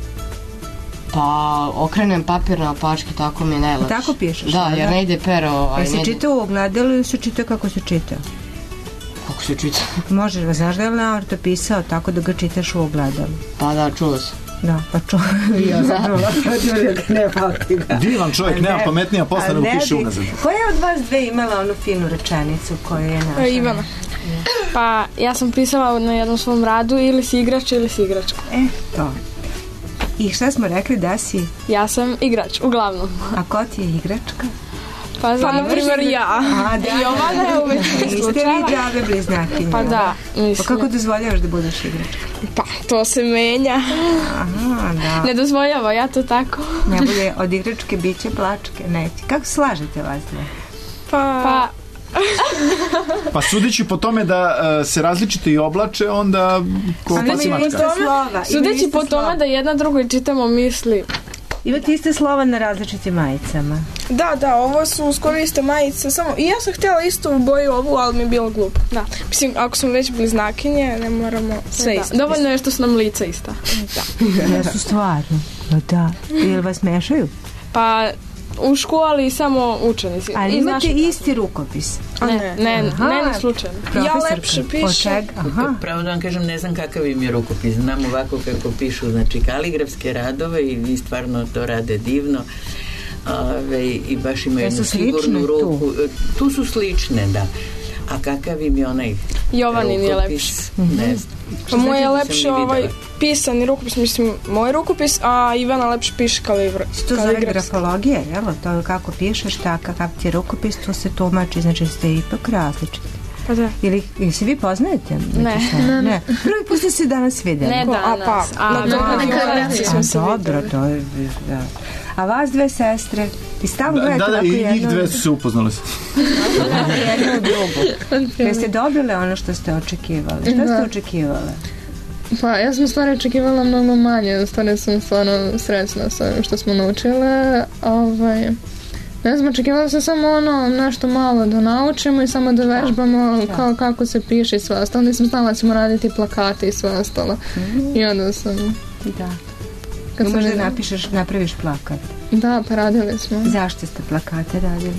Pa okrenem papir na opačke, tako mi je najlakše. Tako pišeš? Da, jer ne ide pero. Jel se ne... čita u ogledalu ili se čita kako se čita? Kako se čita? Može, znaš da je Leonardo pisao tako da ga čitaš u ogledalu? Pa da, čuo se. Da, pa čuo. Ja sam čula, ne pamti ga. Divan čovjek, nema pametnija posla nego piše unazad. Koja je od vas dve imala onu finu rečenicu koju je našla? Ivana. Pa ja sam pisala na jednom svom radu ili si igrač ili si igračka. E, to. I šta smo rekli da si? Ja sam igrač, uglavnom. A ko ti je igračka? Pa, pa na primjer ja. A, da, Jovana je u većini slučajeva. Niste vi džabe bliznakinje? Pa da, mislim. Pa kako dozvoljavaš da budeš igračka? Pa, to se menja. Aha, da. Ne dozvoljava, ja to tako. Ne bude od igračke biće plačke, neće. Kako slažete vas dve? Pa... pa pa sudeći po tome da uh, se različite i oblače, onda ko pasimačka. Slova, sudeći po slova. Tome da jedna drugoj čitamo misli. Imate iste slova na različitim majicama. Da, da, ovo su skoro iste majice, samo i ja sam htjela isto u boju ovu, ali mi je bilo glupo. Da. Mislim, ako smo već bliznakinje, ne moramo sve da. isto. Dovoljno je što su nam lica ista. Da. Ja su stvarno. Da. Ili vas mešaju? Pa u školi samo učenici. Ali imate isti rukopis? Ne, ne, ne, ne, ne slučajno. Ja lepše pišem. Pravo da vam kažem, ne znam kakav im je rukopis. Znam ovako kako pišu, znači kaligrafske radove i vi stvarno to rade divno. Ove, i baš imaju jednu sigurnu ruku. Tu? tu su slične, da. A kakav im je onaj Jovanin je lepši. Ne znam. Pa moj je lepše ovaj pisani rukopis, mislim, moj rukopis, a Ivana lepše piše kalibra. To zove grafologija, jel? To kako pišeš, tako kakav ti je rukopis, to se tumači, znači ste ipak različiti. Pa da. Ili, ili se vi poznajete? Ne. Ne, ne. Prvi put ste se danas vidjeli. Ne danas. A pa, a, na dokumentaciji smo se vidjeli. Dobro, to je, da. A vas dve sestre, i stavno gledate da, da, ovako jedno... Da, i njih dve su se upoznali. Jedno u drugu. Jeste dobile ono što ste očekivali? Što ste očekivali? Pa ja sam stvarno očekivala mnogo manje, stvarno sam stvarno srećna sa ovim što smo naučile. Ovaj, ne znam, očekivala sam samo ono nešto malo da naučimo i samo da vežbamo da. Kao, kako se piše i sve ostalo. Nisam znala da ćemo raditi plakate i sve ostalo. Mm. I onda sam... Da. Kad možda vidjela... napišeš, napraviš plakat. Da, pa radili smo. Zašto ste plakate radili?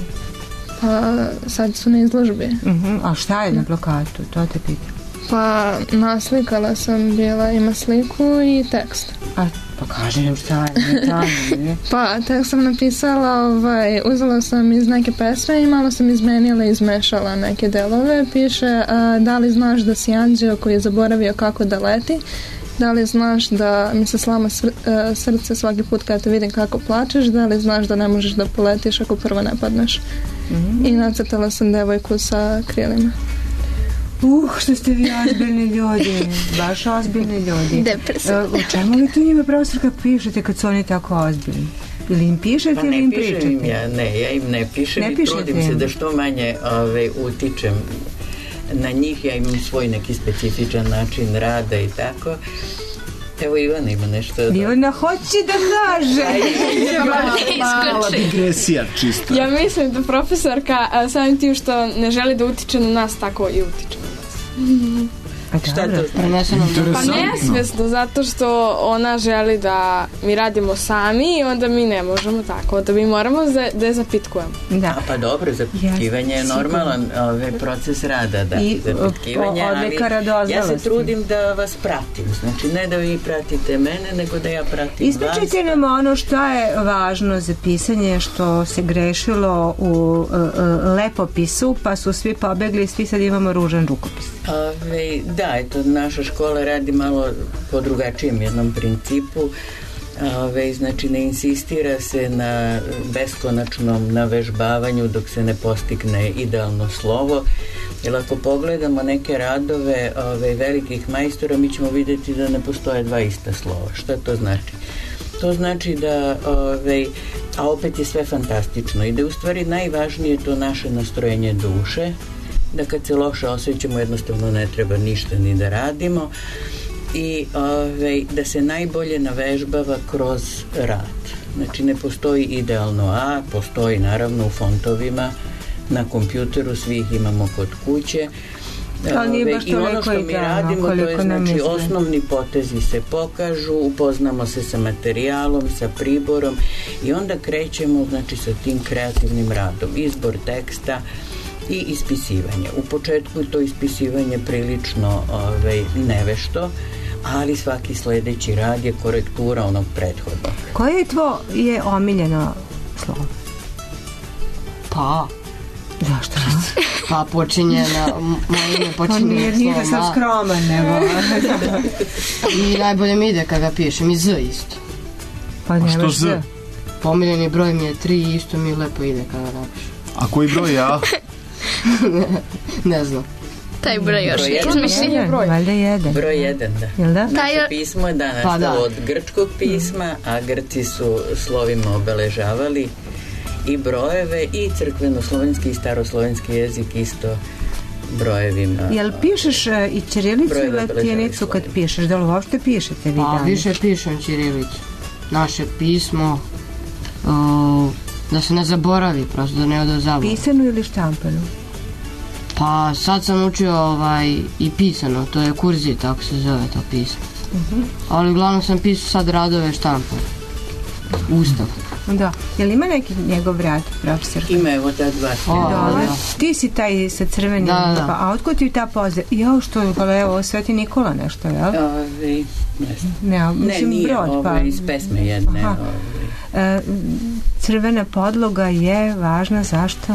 Pa sad su na izložbi. Uh-huh. A šta je na plakatu? To te pitam. Pa naslikala sam bila, ima sliku i tekst. A pa kaži nam šta je, šta je. Pa tekst sam napisala, ovaj, uzela sam iz neke pesme i malo sam izmenila i izmešala neke delove. Piše, a, da li znaš da si anđeo koji je zaboravio kako da leti? Da li znaš da mi se slama srce svaki put kada te vidim kako plačeš? Da li znaš da ne možeš da poletiš ako prvo ne padneš? Mm-hmm. I nacrtala sam devojku sa krilima. Uh, što ste vi ozbiljni ljudi. Baš ozbiljni ljudi. Depresivni. O čemu li tu njima profesorka pišete kad su oni tako ozbiljni? Ili im pišete pa ili im pričate? Pa ne pišem im ja, ne, ja im ne pišem ne i trudim im. se da što manje ove, utičem na njih. Ja imam svoj neki specifičan način rada i tako. Evo Ivana ima nešto da... Ivana hoće da kaže. Mala digresija čista. Ja mislim da profesorka samim tim što ne želi da utiče na nas, tako i utiče na nas. Šta to znači? Pa nesvesno, zato što ona želi da mi radimo sami i onda mi ne možemo tako. Onda mi moramo za, da je zapitkujemo. Da. A pa dobro, zapitkivanje je normalan ovaj, proces rada, da. I zapitkivanje, ali ja se trudim da vas pratim. Znači, ne da vi pratite mene, nego da ja pratim vas. Ispričajte nam ono što je važno za pisanje, što se grešilo u uh, uh, lepopisu, pa su svi pobegli, svi sad imamo ružan rukopis. Ove, da, eto, naša škola radi malo po drugačijem jednom principu. Ove, znači, ne insistira se na beskonačnom navežbavanju dok se ne postigne idealno slovo. Jer ako pogledamo neke radove ove, velikih majstora, mi ćemo vidjeti da ne postoje dva ista slova. Šta to znači? To znači da, ove, a opet je sve fantastično i da je u stvari najvažnije to naše nastrojenje duše, da kad se loše osjećamo jednostavno ne treba ništa ni da radimo i ove, da se najbolje navežbava kroz rad. Znači ne postoji idealno A, postoji naravno u fontovima, na kompjuteru, svi ih imamo kod kuće. Ove, i ono što mi radimo, to je znači osnovni potezi se pokažu, upoznamo se sa materijalom, sa priborom i onda krećemo znači sa tim kreativnim radom, izbor teksta i ispisivanje. U početku je to ispisivanje prilično ovaj, nevešto, ali svaki sledeći rad je korektura onog prethodnog. Koje je tvoje omiljeno slovo? Pa. Zašto? Pa počinje na, moje ime počinje na slovo. Nije sam skroman, nego. I najbolje mi ide kada ga pišem, i Z isto. Pa nemaš Z? Pomiljeni broj mi je tri i isto mi lepo ide kada ga napišem. A koji broj ja? Ne znam. Taj broj još broj izmišljenje broj. Valjda jedan. Broj jedan, da. Jel da? Naše pismo je danas pa da. Od grčkog pisma, a Grci su slovima obeležavali i brojeve i crkveno-slovenski i staroslovenski jezik isto brojevima. Jel pišeš uh, i ćirilicu i latinicu kad pišeš? Da li uopšte pišete vi pa, danas? Pa više pišem ćirilicu. Naše pismo uh, da se ne zaboravi, prosto da ne ode zaboravi. Pisanu ili štampanu? Pa sad sam učio ovaj, i pisano, to je kurzi, tako se zove to pismo. Uh-huh. Ali uglavnom sam pisao sad radove štampane. Ustav. Da. Jel ima neki njegov rad, profesor? Ima, evo ta dva. O, da, da. Ti si taj sa crvenim, da, da. Pa, a otko ti ta poze? Jao, što je, pa evo, Sveti Nikola nešto, jel? Ove, ne znam. Ne, mislim, ne, nije, brod, ove, pa... iz pesme jedne. E, crvena podloga je važna, zašto?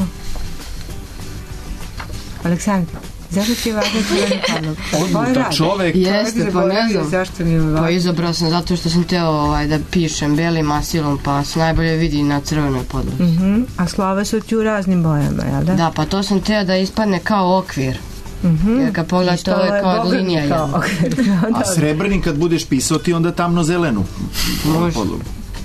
Aleksandra, zašto ti je važna crvena podloga? To čovek... Jeste, pa ne znam. Zašto mi je važno? Pa izabrao sam zato što sam teo ovaj, da pišem belim asilom, pa se najbolje vidi na crvenoj podlozi. Uh-huh. A slova su ti u raznim bojama, jel da? Da, pa to sam teo da ispadne kao okvir. Uh-huh. Jer kad pogledaj, to je kao od linija. Kao a srebrni kad budeš pisao ti onda tamno zelenu podlogu.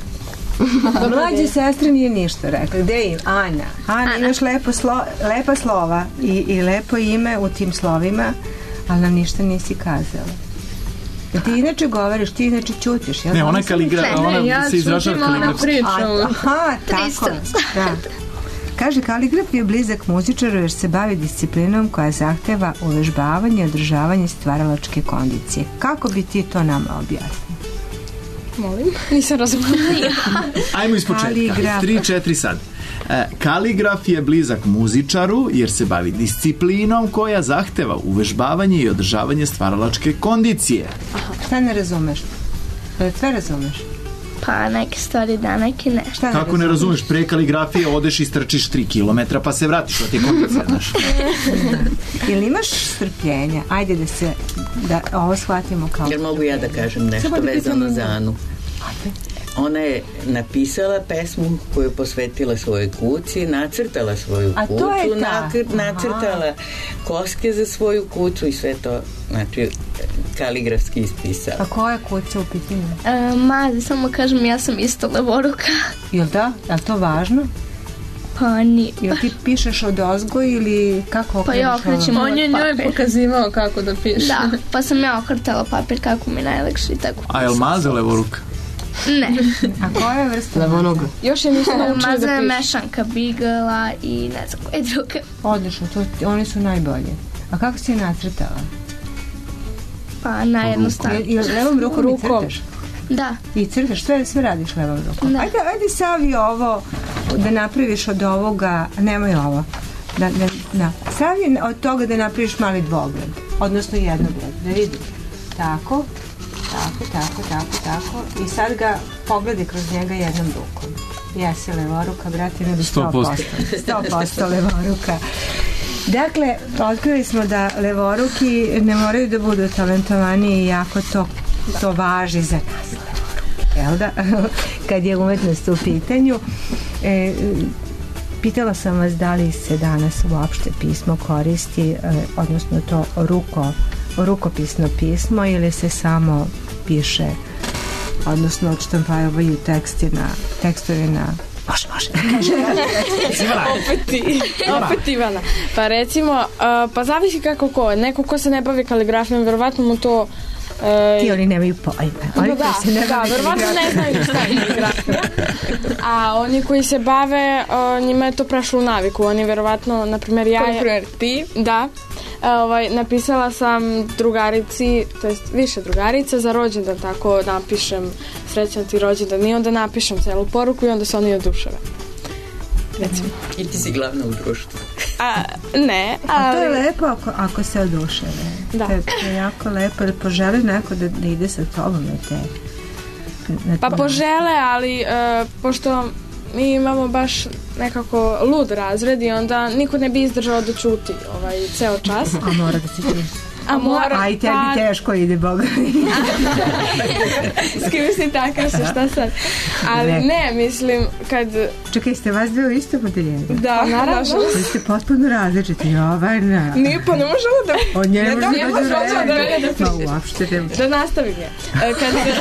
Pa mlađe sestre nije ništa rekla. Gde im? Ana. Ana, imaš lepo slo, lepa slova i, i lepo ime u tim slovima, ali nam ništa nisi kazala. Jer ti inače govoriš, ti inače ćutiš. Ja ne, ona je kaligra, ne, ona ne, ja se izražava kaligrafski. Aha, tako. Da. Kaže, kaligraf je blizak muzičaru jer se bavi disciplinom koja zahteva uvežbavanje i održavanje stvaralačke kondicije. Kako bi ti to nama objasnio? Molim, nisam razumela. Ajmo iz početka. tri četiri sad. E, kaligraf je blizak muzičaru jer se bavi disciplinom koja zahteva uvežbavanje i održavanje stvaralačke kondicije. Aha. Šta ne razumeš? Sve razumeš? Pa neke stvari da, neke ne. Šta ne Kako razumeš? ne razumeš? Pre kaligrafije odeš i strčiš tri kilometra pa se vratiš, to ti je kondicija, znaš. Ili imaš strpljenja? Ajde da se, da ovo shvatimo kao... Jer mogu ja da kažem nešto da vezano za Anu. Ona je napisala pesmu koju je posvetila svojoj kući, nacrtala svoju A kuću, to je ta. nakr, nacrtala Aha. koske za svoju kuću i sve to, znači, kaligrafski ispisala. A koja kuća u pitanju? E, ma, samo kažem, ja sam isto levoruka. Jel da? Je li to važno? Pa nije. Jel ti pišeš od ozgo ili kako okrećeš? Pa ja okrećem On je njoj pokazivao kako da piše. Da, pa sam ja okrtala papir kako mi najlakše i tako. A jel maza levoruka? Ne. A koja je vrsta? Levonoga. Još je nisam naučila da piše. Maza je mešanka bigala i ne znam koje druge. Odlično, to, oni su najbolji. A kako si je nacrtala? Pa najjednostavnije. I levom rukom, rukom. I crtaš? Da. I crtaš, sve, sve radiš levom rukom. Da. Ajde, ajde Savi ovo, da napraviš od ovoga, nemoj ovo. Da, da, da. Savi od toga da napraviš mali dvogled, odnosno jednogled, da vidim. Tako, tako, tako, tako, tako. I sad ga pogledi kroz njega jednom rukom. Jesi levoruka, brate, ne bi sto posto. sto posto levoruka. Dakle, otkrili smo da levoruki ne moraju da budu talentovani, iako to, to važi za nas levoruke, jel da? Kad je umetnost u pitanju. E, pitala sam vas da li se danas uopšte pismo koristi, e, odnosno to ruko, rukopisno pismo, ili se samo piše, odnosno odštampavaju teksti na, tekstove na... Može, može. opet ti, opet Ivana. Pa recimo, uh, pa zavisi kako ko. Neko ko se ne bavi kaligrafijom, verovatno mu to... Uh, Ti oni nemaju pojma. Oni no da, se ne da, verovatno ne znaju šta je kaligrafija. A oni koji se bave, uh, njima je to prešlo u naviku. Oni verovatno, na primjer, ja... Na primjer, ti? Da. Ovaj, napisala sam drugarici, to jest više drugarica za rođendan, tako napišem srećan ti rođendan i onda napišem celu poruku i onda se oni oduševe. Recimo. I ti si glavna u društvu. A, ne, ali... A to je lepo ako, ako se oduševe. Da. To je, to je jako lepo, jer poželi neko da, da ide sa tobom na te... Na pa požele, ali uh, pošto mi imamo baš nekako lud razred i onda niko ne bi izdržao da čuti ovaj ceo čas. A mora da se čuti. A mora... A i tebi pa... teško ide, Boga. S kim si takav se, šta sad? Ali ne, ne mislim, kad... Čekaj, ste vas dve u istom odeljenju? Da, naravno. Vi ste potpuno različiti, ovaj na... Nije, pa ne možemo da... On je ne može da može da mene da piše. Ma uopšte ne može. Da nastavim je. Kad se...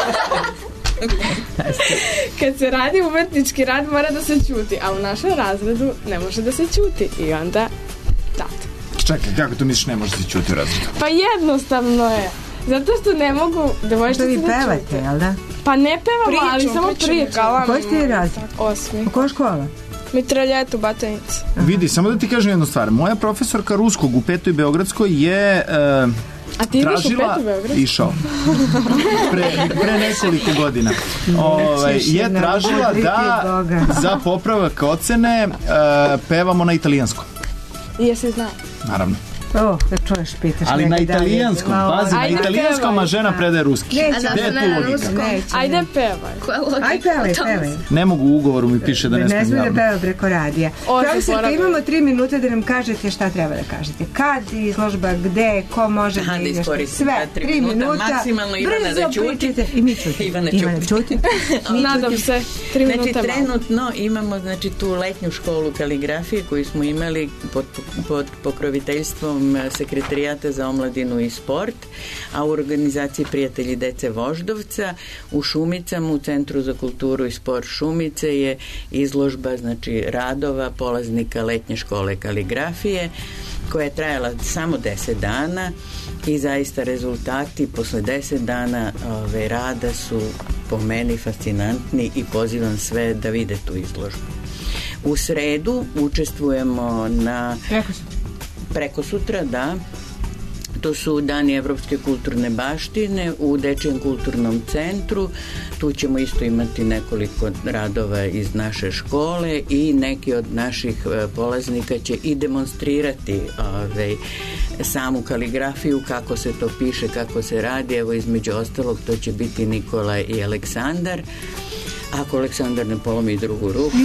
Kad se radi umetnički rad mora da se ćuti, a u našem razredu ne može da se ćuti i onda tato. Čekaj, kako to misliš ne može se ćuti u razredu? Pa jednostavno je. Zato što ne mogu devojčice da vi čuti. pevate, jel da? Pa ne pevamo, priču, ali samo pričam. U kojoj ste je razred? Osmi. U kojoj škola? Mitraljetu, Batajnici. Vidi, samo da ti kažem jednu stvar. Moja profesorka ruskog u petoj Beogradskoj je... Uh, A ti ideš u petu Beogradskoj? Išao. Pre, pre nekoliko godina. Ove, je tražila da za popravak ocene uh, pevamo na italijanskom. I jesi zna? Naravno. Oh, da čuješ, pitaš. Ali na italijanskom, pazi, na italijanskom, a žena predaje ruski. Neće, gde je tu logika? Ajde pevaj. Ajde pevaj, pevaj. Ne mogu, u ugovoru mi piše da ne smijem javno. Ne smije da peva preko radija. Profesorka, imamo tri minute da nam kažete šta treba da kažete. Kad izložba, gde, ko može da ide. Sve, tri minuta. Maksimalno Ivana da ćuti. I mi ćuti. Ivana ćuti. Nadam se, tri minuta malo. Znači, trenutno imamo znači, tu letnju školu kaligrafije koju smo imali pod, pod pokroviteljstvom Sekretarijata za omladinu i sport, a u organizaciji Prijatelji dece Voždovca u Šumicama, u Centru za kulturu i sport Šumice je izložba znači radova polaznika letnje škole kaligrafije koja je trajala samo deset dana i zaista rezultati posle deset dana ove, rada su po meni fascinantni i pozivam sve da vide tu izložbu. U sredu učestvujemo na preko sutra, da. To su Dani Evropske kulturne baštine u Dečijem kulturnom centru. Tu ćemo isto imati nekoliko radova iz naše škole i neki od naših polaznika će i demonstrirati ove, samu kaligrafiju, kako se to piše, kako se radi. Evo između ostalog to će biti Nikola i Aleksandar. Ako Aleksandar ne polomi drugu ruku.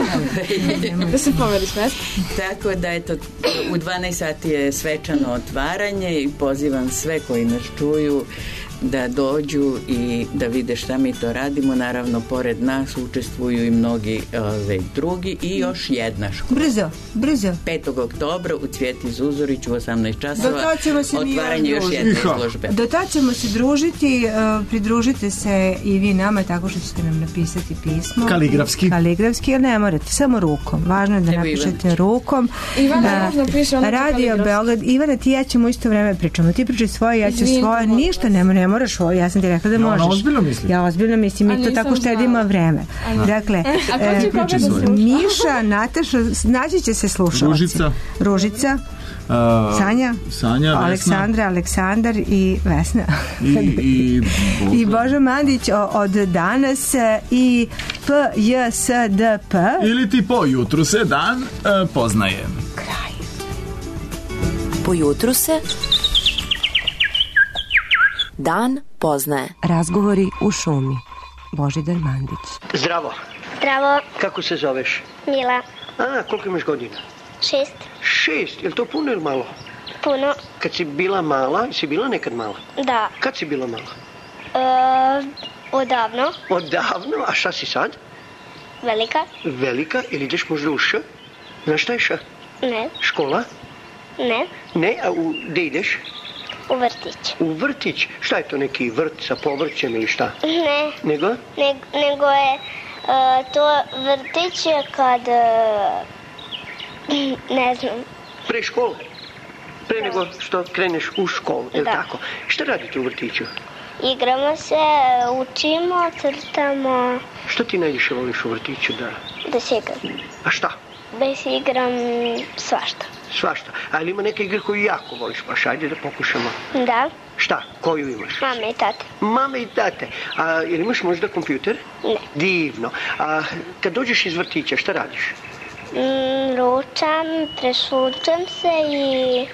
Da se pomeriš mesta. Tako da, eto, u dvanaest sati je svečano otvaranje i pozivam sve koji nas čuju da dođu i da vide šta mi to radimo. Naravno, pored nas učestvuju i mnogi ove, drugi i još jedna škola. Brzo, brzo. petog oktobra u Cvjeti Zuzorić u osamnaest časova. Otvaranje još jedne izložbe. Do tada ćemo se družiti, uh, pridružite se i vi nama tako što ćete nam napisati pismo. Kaligrafski. Kaligrafski, ali ne morate, samo rukom. Važno je da Evo napišete Ivan. rukom. Ivana uh, piše ono Radio Beograd. Ivana, ti ja ćemo isto vreme pričamo. Ti pričaj svoje, ja ću svoje. Ništa, nema, ne moraš ovo, ja sam ti rekla da Ja, ona možeš. ozbiljno misli. Ja ozbiljno mislim, A mi to nisam tako štedimo znala. vreme. A- Dakle, A ko će e, koga da sluša? Miša, Nataša, naći će se slušalci. Ružica. Ružica, Uh, Sanja, Sanja, Vesna Aleksandra, Aleksandar i Vesna. i, i, I Božo Mandić o- od danas e, i P J S D P. ili ti po jutru se dan uh, poznaje. Po jutru se dan poznaje. Razgovori u šumi. Božidar Mandić. Zdravo. Zdravo, Kako se zoveš? Mila. A, koliko imaš godina? Šest. Šest. Je li to puno ili malo? Puno. Kad si bila mala, si bila nekad mala? Da. Kad si bila mala? E, odavno. Odavno. A šta si sad? Velika. Velika ili ideš možda u š? Znaš šta je š? Ne. Škola? Ne. Ne, a u, gde ideš? U vrtić. U vrtić. Šta je to, neki vrt sa povrćem ili šta? Ne. Nego? Ne, nego je e, to vrtić je kad e, ne znam. Pre škole? Pre nego što kreneš u školu, je li Da. tako? Šta radite u vrtiću? Igramo se, učimo, crtamo, Šta ti najviše voliš u vrtiću da... da se igram. A šta? Da se igram svašta. Svašta. Ali ima neke igre koju jako voliš, baš ajde da pokušamo. Da. Šta? Koju imaš? Mame i tate. Mame i tate. A jel imaš možda kompjuter? Ne. Divno. A kad dođeš iz vrtića, šta radiš? Mm, ručam, preslučam se i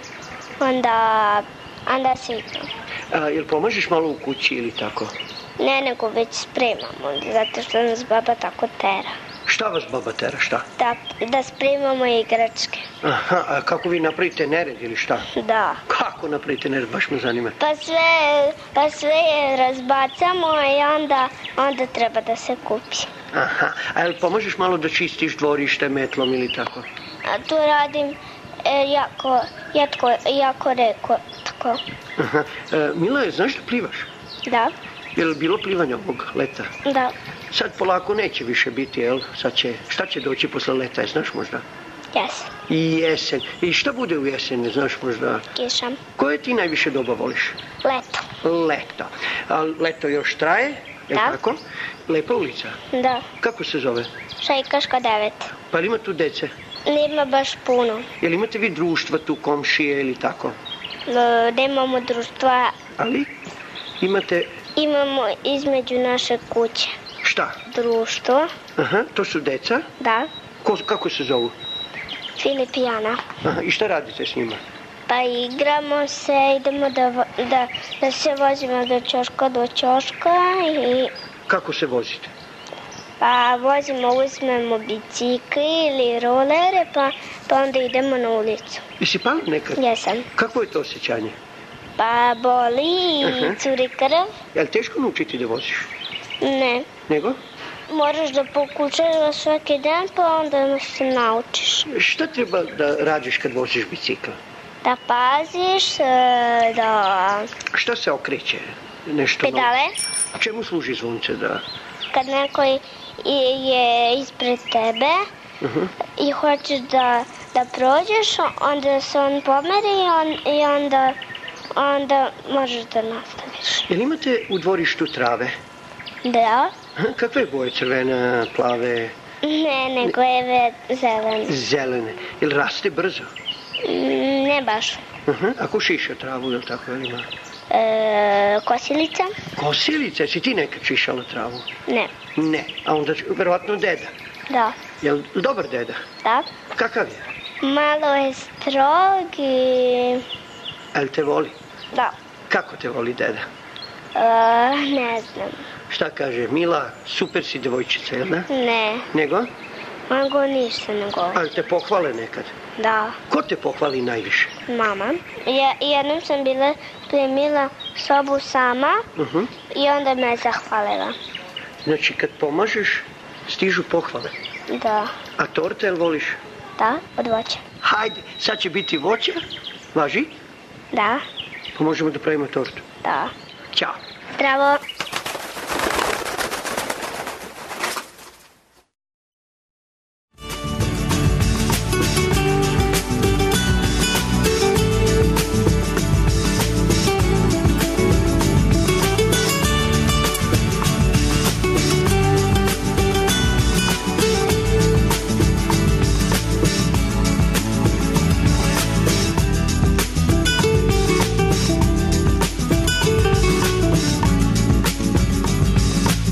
onda, onda se igram. A, jel pomažeš malo u kući ili tako? Ne, nego već spremamo, zato što nas baba tako tera. Šta vas baba tera, šta? Da, da spremamo igračke. Aha, a kako vi napravite nered ili šta? Da. Kako napravite nered, baš me zanima. Pa sve, pa sve razbacamo i onda, onda treba da se kupi. Aha, a jel pomažeš malo da čistiš dvorište metlom ili tako? A tu radim e, jako, jako, jako reko, tako. Aha, e, Mila, znaš da plivaš? Da, Jel bilo plivanja ovog leta? da, Sad polako neće više biti, jel? Sad će, šta će doći posle leta, je, znaš možda? jes, I jesen. I šta bude u jeseni, znaš možda? kišam, Koje ti najviše doba voliš? leto, Leto. A leto još traje, je Da. tako? Lepa ulica. da, Kako se zove? Šajkaška devet. Pa ima tu dece? Nema baš puno. Jel imate vi društva tu, komšije ili tako? E, nemamo društva, Ali imate imamo između naše kuće šta? društvo, Aha, to su deca? da, Ko, kako se zovu? Filip i Jana. Aha, i šta radite s njima? Pa igramo se, idemo da, vo- da, da se vozimo do ćoška do ćoška i Kako se vozite? pa vozimo, uzmemo bicikli ili rolere pa, pa onda idemo na ulicu. Jesi pala nekad? Jesam. Kako je to osjećanje? Pa boli i Aha. curi krv. Je li teško naučiti da voziš? Ne. Nego? Moraš da pokušaš svaki dan pa onda se naučiš. Šta treba da radiš kad voziš bicikl? Da paziš, e, da Šta se okreće? Nešto novo? pedale. Čemu služi zvonce da... Kad neko je, je ispred tebe Uh-huh. i hoćeš da, da prođeš, onda se on pomeri i, on, i onda, onda možeš da nastaviš. Jel imate u dvorištu trave? Da? Aha, kakve boje? Crvene, plave, Ne, nego je ve- zelen. zelene? Jel raste brzo? Mm, Ne baš. Uh-huh. A ko šiša travu, jel tako, jel ima? E, kosilica? Kosilica, si ti nekad šišala travu? Ne. Ne, a onda verovatno deda. Da. Jel dobar deda? Da. Kakav je? Malo je strog i... Jel te voli? Da. Kako te voli deda? E, ne znam. Šta kaže? Mila, super si devojčica, jel da? Ne. Nego? Mango ništa ne govori. Ali te pohvale nekad? Da. Ko te pohvali najviše? Mama. Ja, jednom sam bila primila sobu sama Uh-huh. i onda me je zahvalila. Znači, kad pomažeš, stižu pohvale. Da. A torte, jel voliš? Da, od voća. Hajde, sad će biti voća. Važi? Da. Pa možemo da pravimo tortu. Da. Ćao. Zdravo.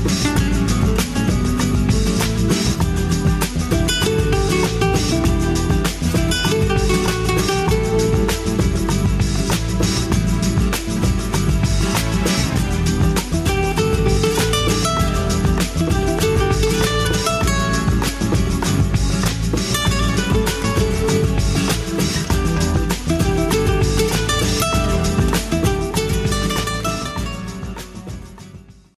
Thank you.